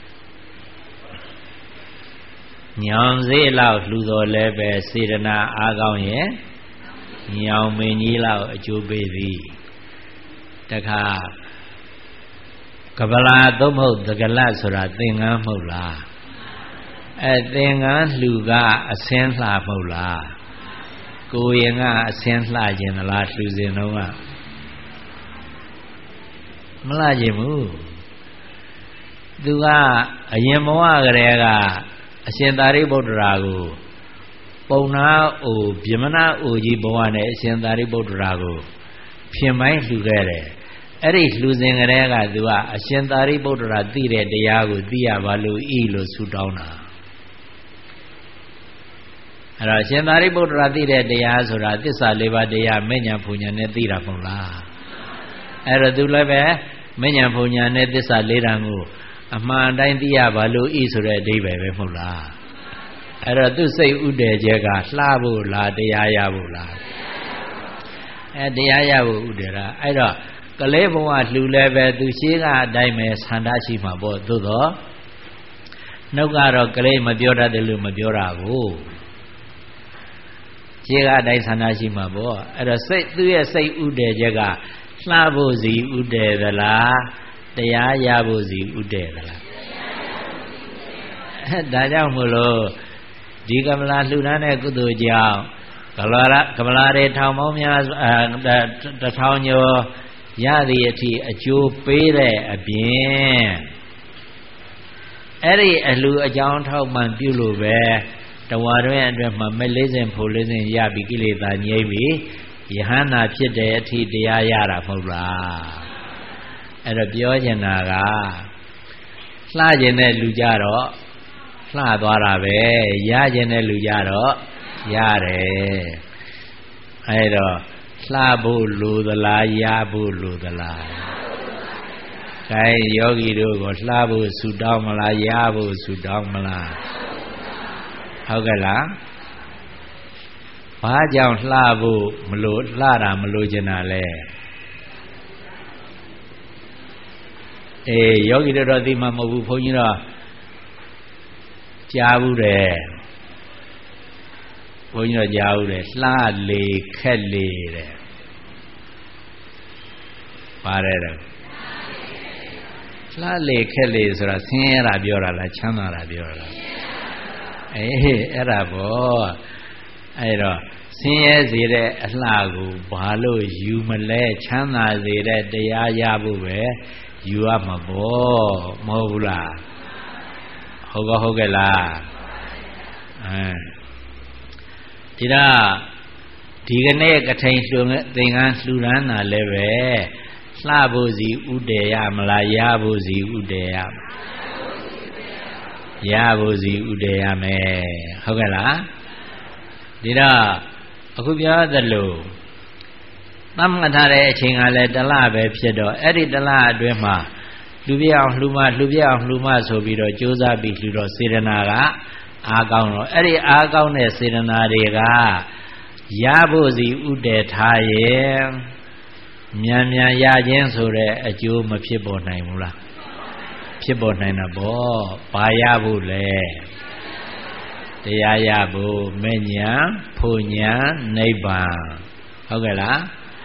ညောင်စေးလောက်လှူတော်လဲပဲစေတနာအားကောင်းရင်ညောင်မင်းကြီးလောက်အကျိုးပေးသည်တခါကပလာသို့မဟုတ်သကလတ်ဆိုတာသင်္ကန်းမဟုတ်လားသင်္ကန်းလှူကအစင်းလှမဟုတ်လားကိုရင်ကအစင်းလှခြင်းလားလှူစဉ်တော့ကမလှခြင်းဘူးသူကအရင်ဘဝကတည်းကအရှင်သာရိပုတ္တရာကိုပုံနာအိုဗြဟ္မဏအိုကြီးဘဝနဲ့အရှင်သာရိပုတ္တရာကိုဖြင်ပိုင်းလှူခဲ့တယ်အဲ့ဒီလှူစဉ်ကတည်းကသူကအရှင်သာရိပုတ္တရာသိတဲ့တရားကိုသိရပါလို့ဤလို့ဆုတောင်းတာအဲ့တော့ရှင်သာရိပုတ္တရာသိတဲ့တရားဆိုတာသစ္စာ၄ပါးတရားမဉ္ဇဉ်ဘုံညာနဲ့သိတာမဟုတ်လားအဲ့တော့သူလည်းပဲမဉ္ဇဉ်ဘုံညာနဲ့သစ္စာ၄ဓာတ်ကိုအမှန်တိုင်းသိရပါလို့ဤဆိုတဲ့အဓိပ္ပာယ်ပဲမဟုတ်လားအဲ့တော့သူစိတ်ဥတည်ချက်ကလှဖို့လားတရားရဖို့လားတရားရဖို့ဥတည်တာအဲ့တော့ကလေးဘဝလှူလဲပဲသူရှိကအတိုင်းပဲဆန္ဒရှိမှာပေါ့သို့တော့နှုတ်ကတော့ကလေးမပြောတတ်တယ်လို့မပြောတာကိုရှိကအတိုင်းဆန္ဒရှိမှာပေါ့အဲ့တော့စိတ်သူ့ရဲ့စိတ်ဥတည်ချက်ကလှဖို့စီဥတည်သလားတရားရဖို့စီဥတည်သလားဒါကြောင့်မို့လို့ဒီကမလာလှူဒန်းတဲ့ကုသိုလ်ကြောင့်ကမလာတွေထောင်ပေါင်းများတစ်ထောင်ကျော်ရသည့်အထိအကျိုးပေးတဲ့အပြင်အဲ့ဒီအလှအကြောင်းထောက်မှန်ပြုလို့ပဲတဝါတွင်အတွက်မှာမဲ့40ဖို့40ရပြီးကိလေသာငြိမ့်ပြီးယဟန္တာဖြစ်တဲ့အထိတရားရတာမဟုတ်လားအဲ့တော့ပြောချင်တာကလှကျင်တဲ့လူကြတော့လှသွားတာပဲရကျင်တဲ့လူကြတော့ရတယ်အဲ့တော့လှဖို့လိုသလားရဖို့လိုသလားကိုင်းယောဂီတို့ကိုလှဖို့ဆူတောင်းမလားရဖို့ဆူတောင်းမလားဟုတ်ကဲ့လားဘာကြောင့်လှဖို့မလို့လှတာမလို့ကျင်တာလဲယောဂီတို့တော့သိမှာမဟုတ်ဘူးဘုန်းကြီးတော့ကြားဘူးတယ်ဘုန်းကြီးတော့ကြားဘူးတယ်လှလေခက်လေတဲ့ပါတယ်တော့လှလေခက်လေဆိုတာဆင်းရဲတာပြောတာလားချမ်းသာတာပြောတာလားအဲ့ဒါပေါ့အဲ့တော့ဆင်းရဲစေတဲ့အလှကိုဘာလို့ယူမလဲချမ်းသာစေတဲ့တရားရဖို့ပဲယူရမှာပေါ့မဟုတ်ဘူးလားဟုတ်ကဲ့လားဒီတော့ဒီကနေ့ကထိန်လှူသင်္ကန်းလှူဒန်းတာလည်းပဲလှဖို့စီဥတည်ရမလားရဖို့စီဥတည်ရဖို့စီဥတည်ရမယ်ဟုတ်ကဲ့လားဒီတော့အခုပြောသလိုသတ်မှတ်ထားတဲ့အချိန်ကလည်းတစ်လပဲဖြစ်တော့အဲ့ဒီတစ်လအတွင်းမှာလှူပြအောင်လှူမဆိုပြီးတော့ကြိုးစားပြီးလှူတော့စေတနာကအားကောင်းတော့အဲ့ဒီအားကောင်းတဲ့စေတနာတွေကရဖို့စီဥတည်ထားရဲ့မြန်ရခြင်းဆိုတဲ့အကျိုးမဖြစ်ပေါ်နိုင်ဘူးလားဖြစ်ပေါ်နိုင်တာပေါ့ဘာရဖို့လဲတရားရဖို့မဲ့ညာဖို့ညာနိဗ္ဗာန်ဟုတ်ကဲ့လား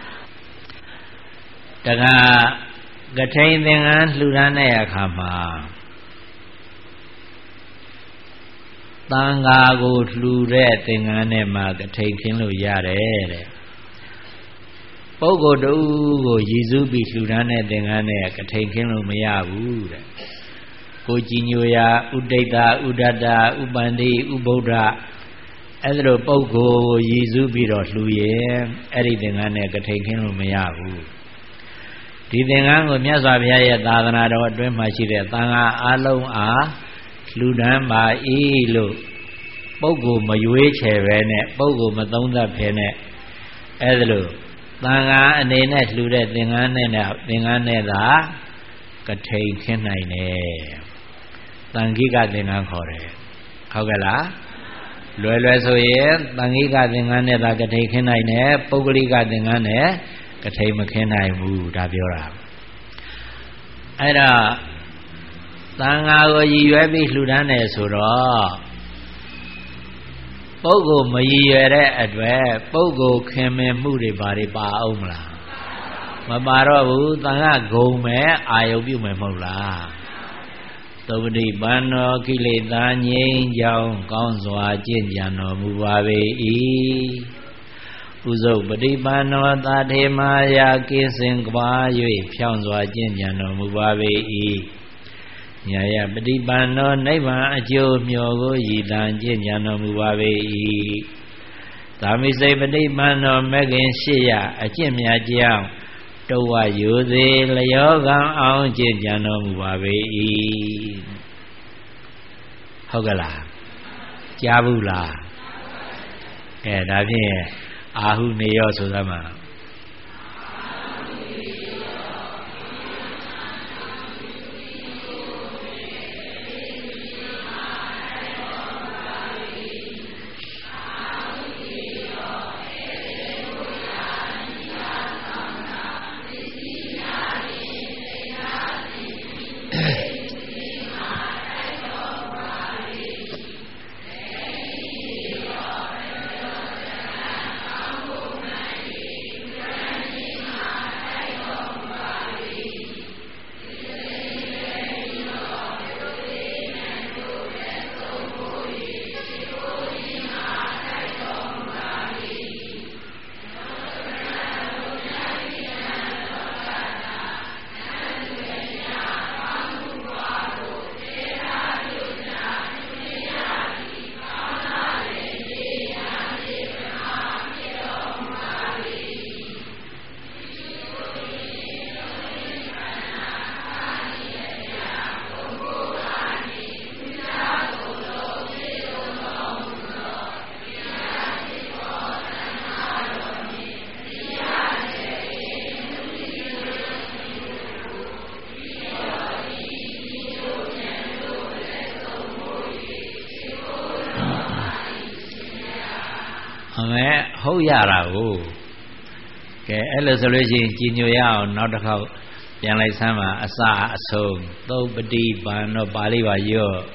တခါကထိန်သင်္ကန်းလှူဒန်းတဲ့အခါမှာသံဃာကိုလှူတဲ့သင်္ကန်းနဲ့မှကထိန်ခင်းလို့ရတယ်တဲ့ပုဂ္ဂိုလ်တူကိုရည်စူးပြီးလှူဒန်းတဲ့သင်္ကန်းနဲ့ကထိန်ခင်းလို့မရဘူးတဲ့ကိုကြည်ညိုရာဥဒိတ္တဥဒတ္တဥပန္တိဥဗုဒ္ဓအဲ့ဒါလိုပုဂ္ဂိုလ်ကိုရည်စူးပြီးတော့လှူရင်အဲ့ဒီသင်္ကန်းနဲ့ကထိန်ခင်းလို့မရဘူးဒီသင်္ကန်းကိုမြတ်စွာဘုရားရဲ့သာသနာတော်အတွင်းမှာရှိတဲ့သံဃာအလုံးအားလှူဒန်းပါ၏လို့ပုဂ္ဂိုလ်မရွေးချယ်ပဲနဲ့ပုဂ္ဂိုလ်မသုံးသပ်ဖဲနဲ့အဲ့ဒါလိုသံဃာအနေနဲ့လှူတဲ့သင်္ကန်းနဲ့သာကထိန်ခင်းနိုင်တယ်သံဃိကသင်္ကန်းခေါ်တယ်ဟုတ်ကဲ့လားလွယ်ဆိုရင်သံဃိကသင်္ကန်းနဲ့သာကထိန်ခင်းနိုင်တယ်ပုဂ္ဂလိကသင်္ကန်းနဲ့ကထိန်မခင်းနိုင်ဘူးဒါပြောတာအဲ့တော့သံဃာကိုရည်ရွယ်ပြီးလှူဒန်းတယ်ဆိုတော့ပုဂ္ဂိုလ်မရည်ရွယ်တဲ့အတွက်ပုဂ္ဂိုလ်ခင်မင်မှုတွေဘာတွေပါအောင်မလားမပါတော့ဘူးသံဃာဂုံမဲ့အာယုပြုမယ်မဟုတ်လားသုပတိပန္နောကိလေသာငြိမ်းချောင်းကောင်းစွာကျင့်ကြံတော်မူပါပေ၏ဥဇုပတိပန္နောသာထေမာယာကိစင်ကွာ၍ဖြောင်းစွာကျင့်ကြံတော်မူပါပေ၏ညာယပฏิပန္နောနိဗ္ဗာန်အကျိုးမျှော်ကိုရည်တန်ကျင့်ကြံတော်မူပါပေ၏သာမိစိပฏิပန္နောမဂ္ဂင်800အကျင့်များကြောင်းတဝရိုသေလျောကံအောင်ကျင့်ကြံတော်မူပါပေ၏ဟုတ်ကလားကြားဘူးလားဒါဖြင့်အာဟုနေရောဆိုသမှာအမေဟုတ်ရတာကိုကဲအဲ့လိုဆိုလို့ရှိရင်ကြည်ညိုရအောင်နောက်တစ်ခေါက်ပြန်လိုက်စမ်းပါအစအဆုံးသုပတိပန်တော့ပါဠိပါရော့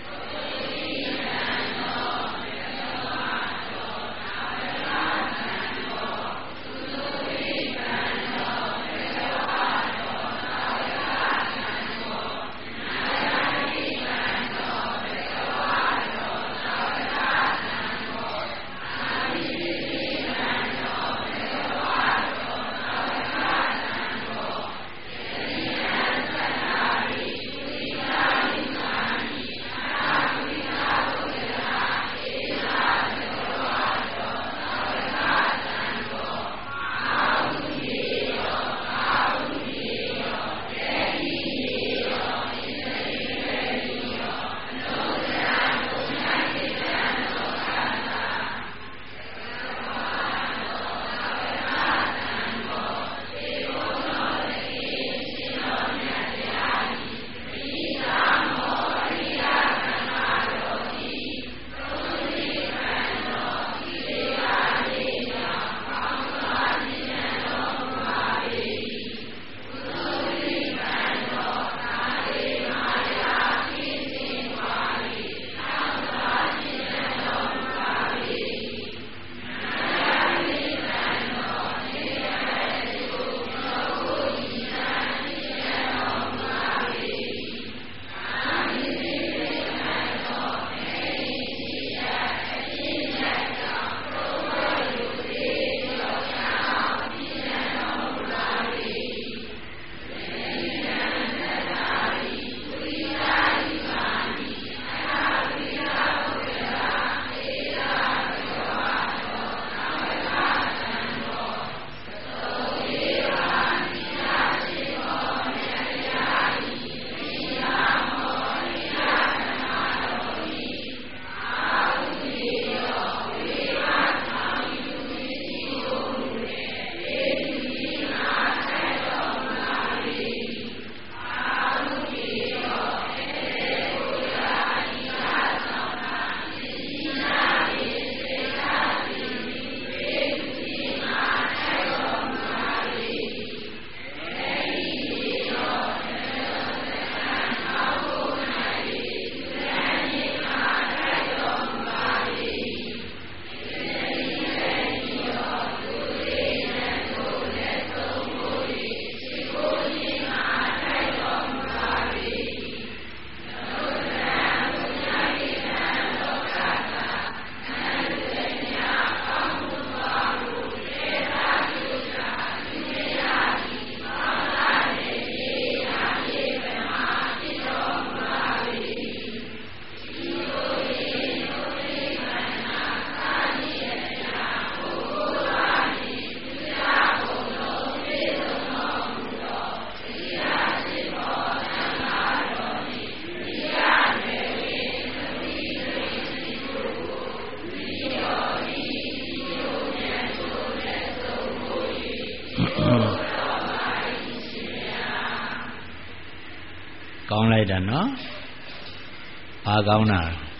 ကောင်းလိုက်တာနော်ဘာကောင်းတာ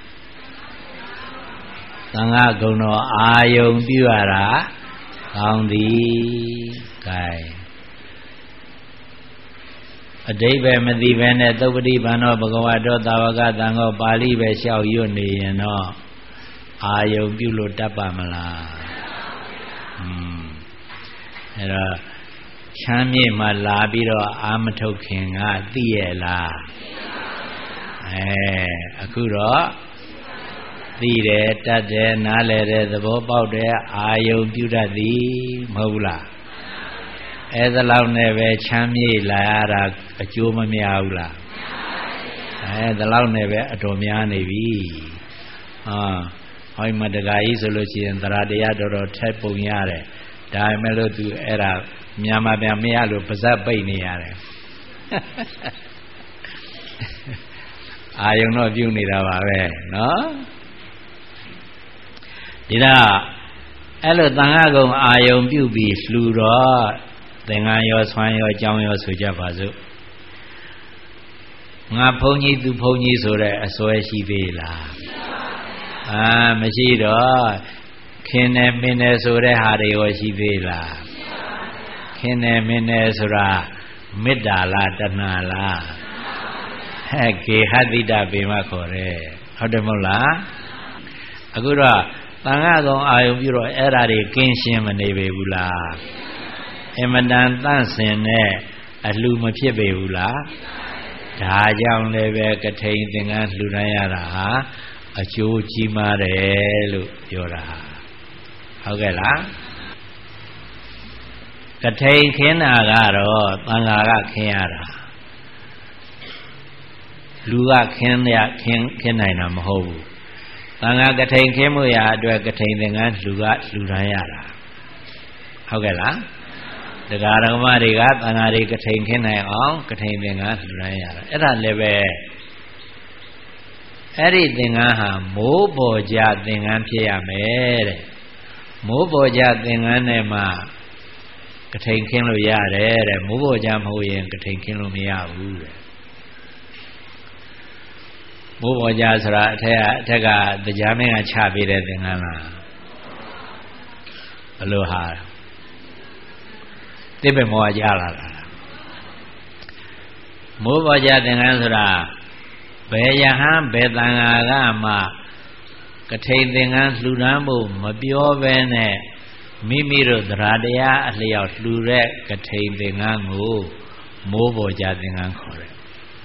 သံဃာကုံတော်အာယုံပြုရတာကောင်းသည်ကဲအတိဘယ်မသိပဲနဲ့သုပတိဗန္နောဘဂဝါတောသာဝကသံဃောပါဠိပဲလျှောက်ရွတ်နေရင်တော့အာယုံပြုလို့တတ်ပါမလားအဲ့တော့ချမ်းမြေ့မှာလာပြီးတော့အာမထုတ်ခင်ကသိရဲ့လားအခုတော့သိတယ်တတ်တယ်နားလည်တယ်သဘောပေါက်တယ်အာယုံပြုတတ်သည်မဟုတ်လားအဲ့ဒါလောက်နဲ့ပဲချမ်းမြေ့လာရတာအကျိုးမများဘူးလားဒါလောက်နဲ့ပဲအတော်များနေပြီဟောဒီမှာတခါကြီးဆိုလို့ရှိရင်သရတရားတော်တော်ထက်ပုံရတယ်ဒါပေမဲ့လို့သူအဲ့ဒါမြန်မာပြန်မရလို့ပါဇက်ပိတ်နေရတယ်အာယုံတော့ပြုနေတာပါပဲနော်ဒီတော့အဲ့လိုသံဃာကုံအာယုံပြုပြီးလှူတော့သင်္ကန်းရောဆွမ်းရောအကြောင်းရောဆိုကြပါစို့ငါဘုန်းကြီးသူဘုန်းကြီးဆိုတဲ့အစွဲရှိသေးလားမရှိတော့ခင်နေမင်းနေဆိုတဲ့ဟာတွေရောရှိသေးလားခင်နေမင်းနေဆိုတာမေတ္တာလားတဏှာလားကေဟတိတပေမခေါ်တယ်ဟုတ်တယ်မဟုတ်လားအခုတော့သံဃာကောင်အာယုံပြုတော့အဲ့ဓာတွေကင်းရှင်းမနေပေဘူးလားအမတန်တန့်စင်တဲ့အလှမဖြစ်ပေဘူးလားဒါကြောင့်လည်းပဲကထိန်သင်္ကန်းလှူဒန်းရတာဟာအကျိုးကြီးမားတယ်လို့ပြောတာဟုတ်ကဲ့လားကထိန်ခင်းတာကတော့သံဃာကခင်းရတာလူကခင်းနိုင်တာမဟုတ်ဘူးသံဃာကထိန်ခင်းမှုရာအတွက်ကထိန်သင်္ကန်းလူကလှူဒန်းရတာဟုတ်ကဲ့လားတရားဓမ္မတွေကသံဃာတွေကထိန်ခင်းနိုင်အောင်ကထိန်သင်္ကန်းလှူဒန်းရတာအဲ့ဒါလည်းပဲအဲ့ဒီသင်္ကန်းဟာမိုးပေါ်ကြသင်္ကန်းဖြစ်ရမယ်တဲ့မိုးပေါ်ကြသင်္ကန်းနဲ့မှကထိန်ခင်းလို့ရတယ်တဲ့မိုးပေါ်ကြမဟုတ်ရင်ကထိန်ခင်းလို့မရဘူးတဲ့မိုးပေါ်ကြဆိုတာအထက်ကတရားမင်းကချပေးတဲ့သင်္ကန်းလားဘလို့ဟာတိပ္ပမောကြလာတာမိုးပေါ်ကြသင်္ကန်းဆိုတာဘယ်ယဟန်ဘယ်တန်ဃာကမှကထိန်သင်္ကန်းလှူဒန်းဖို့မပြောဘဲနဲ့မိမိတို့တရားတရားအလျောက်လှူတဲ့ကထိန်သင်္ကန်းကိုမိုးပေါ်ကြသင်္ကန်းခေါ်တယ်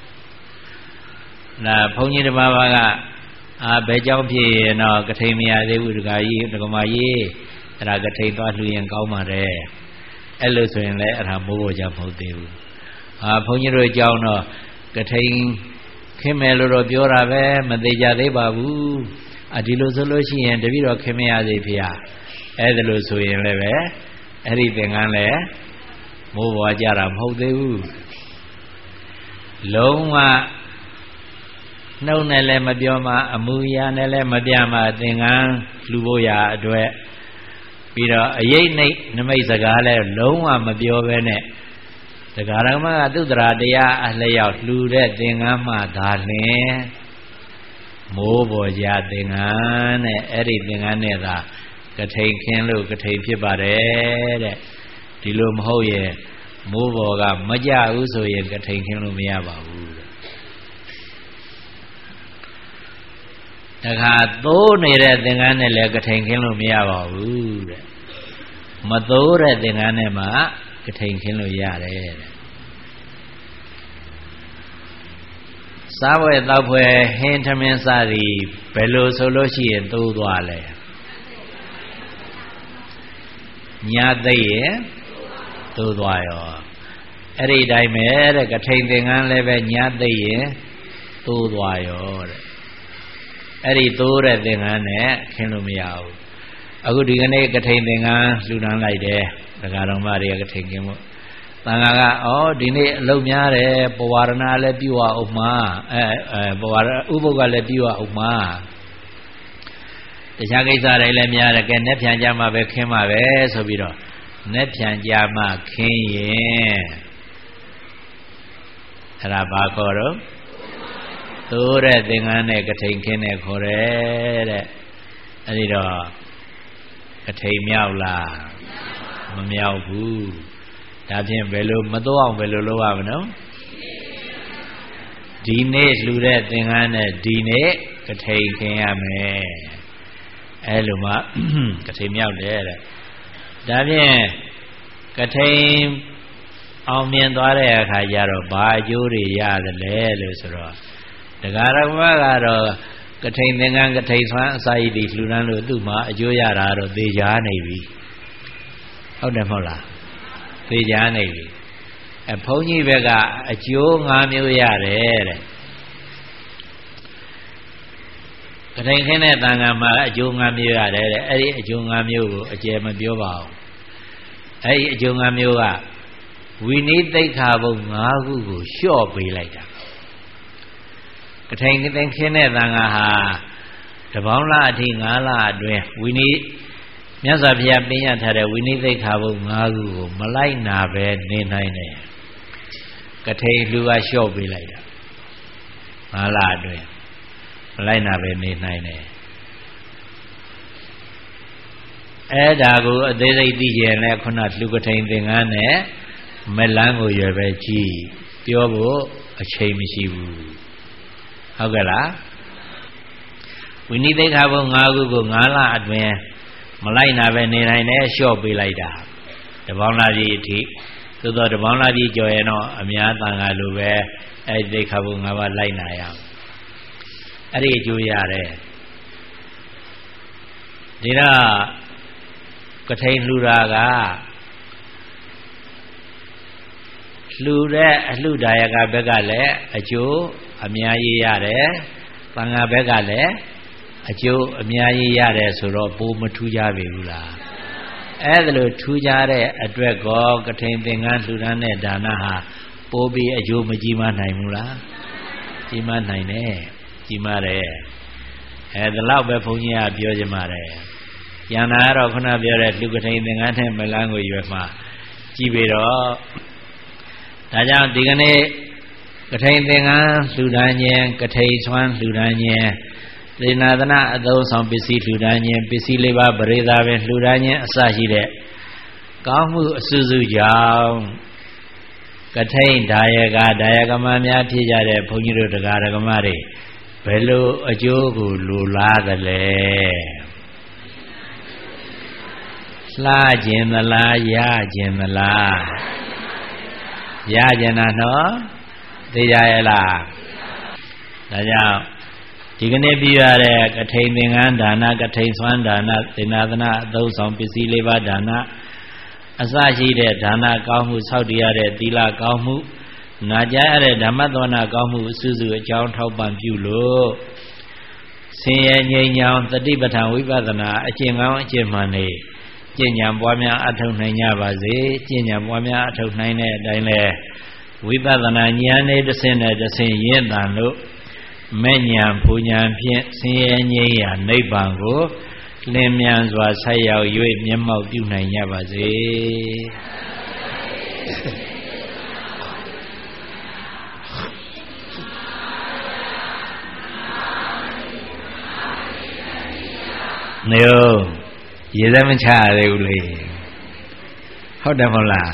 ။ဒါဘုန်းကြီးတစ်ပါးကဘယ်ကြောင့်ဖြစ်ရင်တော့ကထိန်မရသေးဘူးဒကာကြီးဒကမကြီးအဲ့ဒါကထိန်သွားလှူရင်ကောင်းပါတယ်။အဲ့လိုဆိုရင်လည်းအဲ့ဒါမိုးပေါ်ကြမဟုတ်သေးဘူး။ဘုန်းကြီးတို့အကြောင်းတော့ကထိန်ခင်းမယ်လို့တော့ပြောတာပဲမသေးကြသေးပါဘူးဒီလိုဆိုလို့ရှိရင်တပည့်တော်ခင်းမရသေးဖေ။အဲ့ဒါလို့ဆိုရင်လည်းပဲအဲ့ဒီသင်္ကန်းလည်းမိုးပေါ်ကြတာမဟုတ်သေးဘူးလုံးဝနှုတ်နဲ့လည်းမပြောမှအမူအရာနဲ့လည်းမပြမှသင်္ကန်းလှူဖို့ရာအတွက်ပြီးတော့အရေးနှိတ်နမိတ်စကားလည်းလုံးဝမပြောဘဲနဲ့တရားဓမ္မကသူတရာတရားအလျောက်လှူတဲ့သင်္ကန်းမှသာလျှင်မိုးပေါ်ကြသင်္ကန်းနဲ့အဲ့ဒီသင်္ကန်းနဲ့သာကထိန်ခင်းလို့ကထိန်ဖြစ်ပါတယ်တဲ့ဒီလိုမဟုတ်ရင်မိုးပေါ်ကမကြဘူးဆိုရင်ကထိန်ခင်းလို့မရပါဘူးတခါသိုးနေတဲ့သင်္ကန်းနဲ့လည်းကထိန်ခင်းလို့မရပါဘူးတဲ့မသိုးတဲ့သင်္ကန်းနဲ့မှကထိန်ခင်းလို့ရတယ်တဲ့စားပွဲတောက်ပွဲဟင်းထမင်းစသည်ဘယ်လိုဆိုလို့ရှိရင်သိုးသွားလဲညာသိရင်သိုးသွားရောအဲ့ဒီတိုင်းပဲတဲ့ကထိန်သင်္ကန်းလည်းပဲညာသိရင်သိုးသွားရောတဲ့အဲ့ဒီသိုးတဲ့သင်္ကန်းနဲ့ခင်းလို့မရဘူးအခုဒီကနေ့ကထိန်သင်္ကန်းလှူဒန်းလိုက်တယ်တရားတော်မတွေကကထိန်ခင်းဖို့သံဃာကဒီနေ့အလုပ်များတယ်ပဝါရဏလည်းပြုရအောင်မှာပဝါရဥပုပ်ကလည်းပြုရအောင်မှာတခြားကိစ္စတွေလည်းများတယ်ကဲနဲ့ဖြန်ကြမှာပဲခင်းမှာပဲဆိုပြီးတော့နဲ့ဖြန်ကြမှာခင်းရင်အဲ့ဒါဘာခေါ်တော့သိုးတဲ့သင်္ကန်းနဲ့ကထိန်ခင်းနဲ့ခေါ်တယ်တဲ့အဲ့ဒီတော့ကထိန်မြောက်လားမမြောက်ဘူးဒါဖြင့်ဘယ်လိုမတော့အောင်ဘယ်လိုလုပ်ရမလဲဒီနေ့လှူတဲ့သင်္ကန်းနဲ့ဒီနေ့ကထိန်ခင်းရမယ်အဲ့လိုမှကထိန်မြောက်တယ်တဲ့ဒါဖြင့်ကထိန်အောင်မြင်သွားတဲ့အခါကျတော့ဘာအကျိုးတွေရသလဲလို့ဆိုတော့တရားဓမ္မကတော့ကထိန်သင်္ကန်းကထိန်ဆွမ်းအစာရည်တွေလှူဒန်းလို့သူ့မှာအကျိုးရတာတော့သေချာနေပြီဟုတ်တယ်မဟုတ်လားသေချာနေပြီဘုန်းကြီးဘက်ကအကျိုး၅မျိုးရတယ်တဲ့ကထိန်ခင်းတဲ့သံဃာမှာအကျိုး၅မျိုးရတယ်တဲ့အဲ့ဒီအကျိုး၅မျိုးကိုအကျယ်မပြောပါဘူးအဲ့ဒီအကျိုး၅မျိုးကဝိနည်းသိက္ခာပုဒ်၅ခုကိုလျှော့ပေးလိုက်တာကထိန်ခင်းတဲ့သံဃာဟာတပေါင်းလအထိ9လအတွင်းဝိနည်းမြတ်စွာဘုရားပင်ရထားတဲ့ဝိနည်းသိက္ခာပုဒ်၅ခုကိုမလိုက်နာပဲနေနိုင်တယ်ကထိန်လူကလျှော့ပေးလိုက်တာ9လအတွင်းမလိုက်နာပဲနေနိုင်တယ်အဲ့ဒါကိုအသေးစိတ်သိကြရင်လည်းခုနလူကထိန်သင်္ကန်းနဲ့မလန်းကိုရွယ်ပဲကြည့်ပြောဖို့အချိန်မရှိဘူးဟုတ်ကဲ့လားဝိနိသိက္ခာပုဒ်၅ခုကို9လအတွင်းမလိုက်နာပဲနေနိုင်တယ်လျှော့ပေးလိုက်တာတပေါင်းလာပြီအထိသို့တော့တပေါင်းလာပြီကြော်ရင်တော့အများတန်ခါလိုပဲအဲ့ဒီသိက္ခာပုဒ်၅ပါးလိုက်နာရအောင်အဲ့ဒီအကျိုးရတယ်ဒီတော့ကထိန်လှူတာကလှူတဲ့အလှဒါယကဘက်ကလည်းအကျိုးအများကြီးရတယ်သံဃာဘက်ကလည်းအကျိုးအများကြီးရတယ်ဆိုတော့ပိုမထူးကြပြီဘူးလားအဲ့ဒါလို့ထူးကြတဲ့အတွက်ကောကထိန်သင်္ကန်းလှူဒန်းတဲ့ဒါနဟာပိုပြီးအကျိုးမကြီးမနိုင်ဘူးလားကြီးမနိုင်တယ်ကြီးမားတယ်ဒါလောက်ပဲဘုန်းကြီးကပြောချင်ပါတယ်ကျန်တာကတော့ခုနပြောတဲ့လူကထိန်သင်္ကန်းနဲ့မလန်းကိုရွယ်မှာကြည့်ပြီးတော့ဒါကြောင့်ဒီကနေ့ကထိန်သင်္ကန်းလှူဒန်းခြင်းကထိန်ဆွမ်းလှူဒန်းခြင်းသေနာသနာအသုံးဆောင်ပစ္စည်းလှူဒန်းခြင်းပစ္စည်းလေးပါးပရိသပင်လှူဒန်းခြင်းအစရှိတဲ့ကောင်းမှုအစုစုကြောင့်ကထိန်ဒါယကမများဖြစ်ကြတဲ့ဘုန်းကြီးတို့တရားဓမ္မတွေဘယ်လိုအကျိုးကိုလိုလားသလဲလှခြင်းသလားရခြင်းသလားရခြင်းတာနော်သိကြရဲ့လားဒါကြောင့်ဒီကနေ့ပြရတဲ့ကထိန်သင်္ကန်းဒါနကထိန်ဆွမ်းဒါနသေနာသနာအသုံးဆောင်ပစ္စည်းလေးပါးဒါနအစရှိတဲ့ဒါနကောင်းမှုဆောက်တည်ရတဲ့သီလကောင်းမှုနာကြားရတဲ့ဓမ္မသဝနာကောင်းမှုအစုစုအကြောင်းထောက်ပံ့ပြုလို့ဆင်းရဲငြိမ်းချမ်းသတိပဋ္ဌာန်ဝိပဿနာအကျင့်ကောင်းအကျင့်မှန်နေကျင့်ဉာဏ်ပွားများအထောက်နိုင်ကြပါစေကျင့်ဉာဏ်ပွားများအထောက်နိုင်တဲ့အတိုင်းလဲဝိပဿနာဉာဏ်နဲ့တစ်ဆင့်နဲ့တစ်ဆင့်ရင့်တန်လို့မဲ့ဉာဏ်ဘုံဉာဏ်ဖြင့်ဆင်းရဲငြိမ်းရာနိဗ္ဗာန်ကိုလင်းမြန်စွာဆက်ရောက်၍မျက်မှောက်ပြုနိုင်ကြပါစေနေရေသမချရသေးဘူးလေဟုတ်တယ်မဟုတ်လား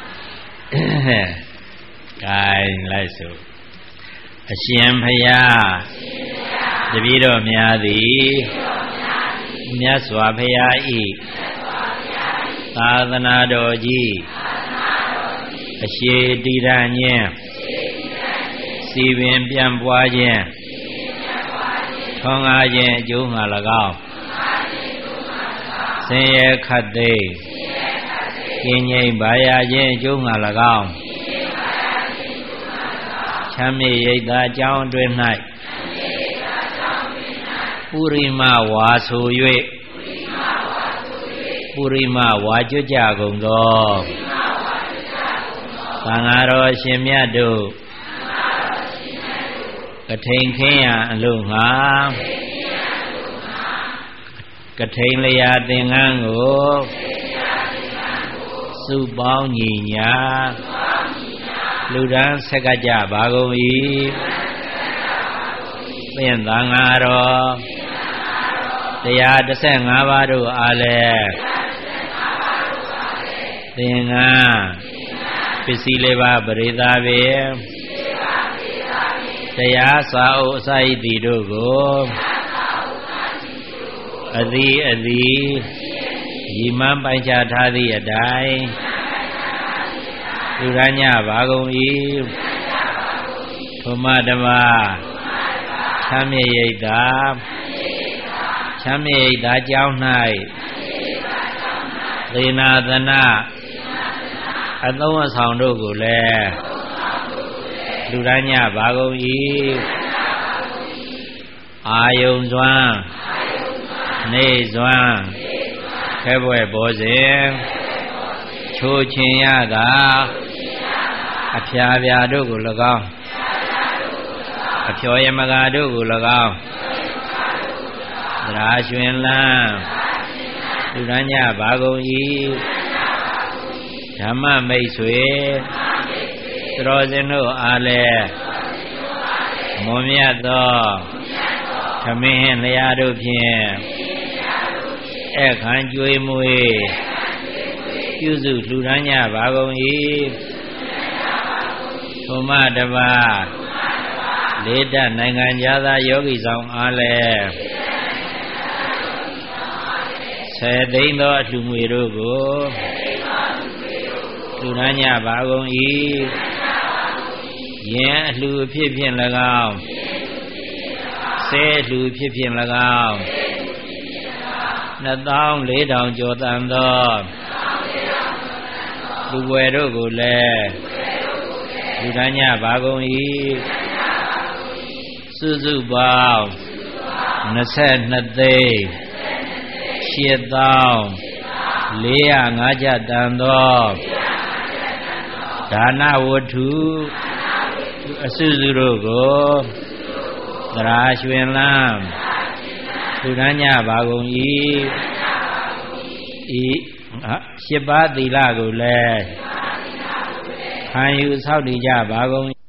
ကဲလိုက်စို့အရှင်ဘုရားတပည့်တော်များသည်မြတ်စွာဘုရားဤသာသနာတော်ကြီးအရှိတည်ရန်ခြင်းစီပင်ပြန့်ပွားခြင်းထွန်းကားခြင်းအကျိုးငှာ၎င်းဆင်းရဲခတ်သိမ်းကင်းငြိမ်ပါရခြင်းအကျိုးငှာ၎င်းချမ်းမြေ့ရိပ်သာအကြောင်းအတွင်း၌ပုရိမဝါဆို၍ပုရိမဝါကျွတ်ကြကုန်သောသံဃာတော်ရှင်မြတ်တို့ကထိန်ခင်းရန်အလို့ငါကထိန်လျာသင်္ကန်းကိုစုပေါင်းညီညာလူဒန်းဆက်ကကြပါကုန်၏သင်သံဃာတော်115ပါးတို့အားလည်းသင်္ကန်းပစ္စည်းလေးပါးပရိသဗေတရားစာအုပ်အစာဣတိတို့ကိုအသည်ရီမန်းပိုင်ချထားသည့်အတိုင်းလူရညပါကုန်၏ထိုမတပါချမ်းမြေ့ရိပ်သာကြောင်း၌သေနာသနာအသုံးအဆောင်တို့ကိုလည်းလူရညပါကုန်၏အာယုံစွမ်းနေစွမ်းခဲဘွယ်ဘောစဉ်ချိုးချင်ရတာအဖျားပြာတို့ကို၎င်းအဖျော်ယမကာတို့ကို၎င်းသရာရွှင်လန်းလူရညပါကုန်၏ဓမ္မမိတ်ဆွေသရောဇင်တို့အားလည်းမွန်မြတ်သောသမင်းလျာတို့ဖြင့်အခမ်းကျွေးမွေးပြုစုလှူဒါန်းကြပါကုန်၏ထိုမှတပါလေးတနိုင်ငံသားယောဂီဆောင်အားလည်း10သိန်းသောအလှူငွေတို့ကိုလှူဒါန်းကြပါကုန်၏ယင်အလှူဖြစ်ဖြင့်၎င်းဆဲလှူဖြစ်ဖြင့်၎င်း24,000ကျော်တန်သောလူွယ်တို့ကိုလည်းလူဒန်းကြပါကုန်၏စုစုပေါင်း22သိန်း8,405ကျပ်တန်သောဒါနဝတ္ထုအစုစုတို့ကိုသရာရွှင်လန်းလူဒန်းကြပါကုန်၏8 ပါးသီလကိုလည်းခံယူဆောက်တည်ကြပါကုန်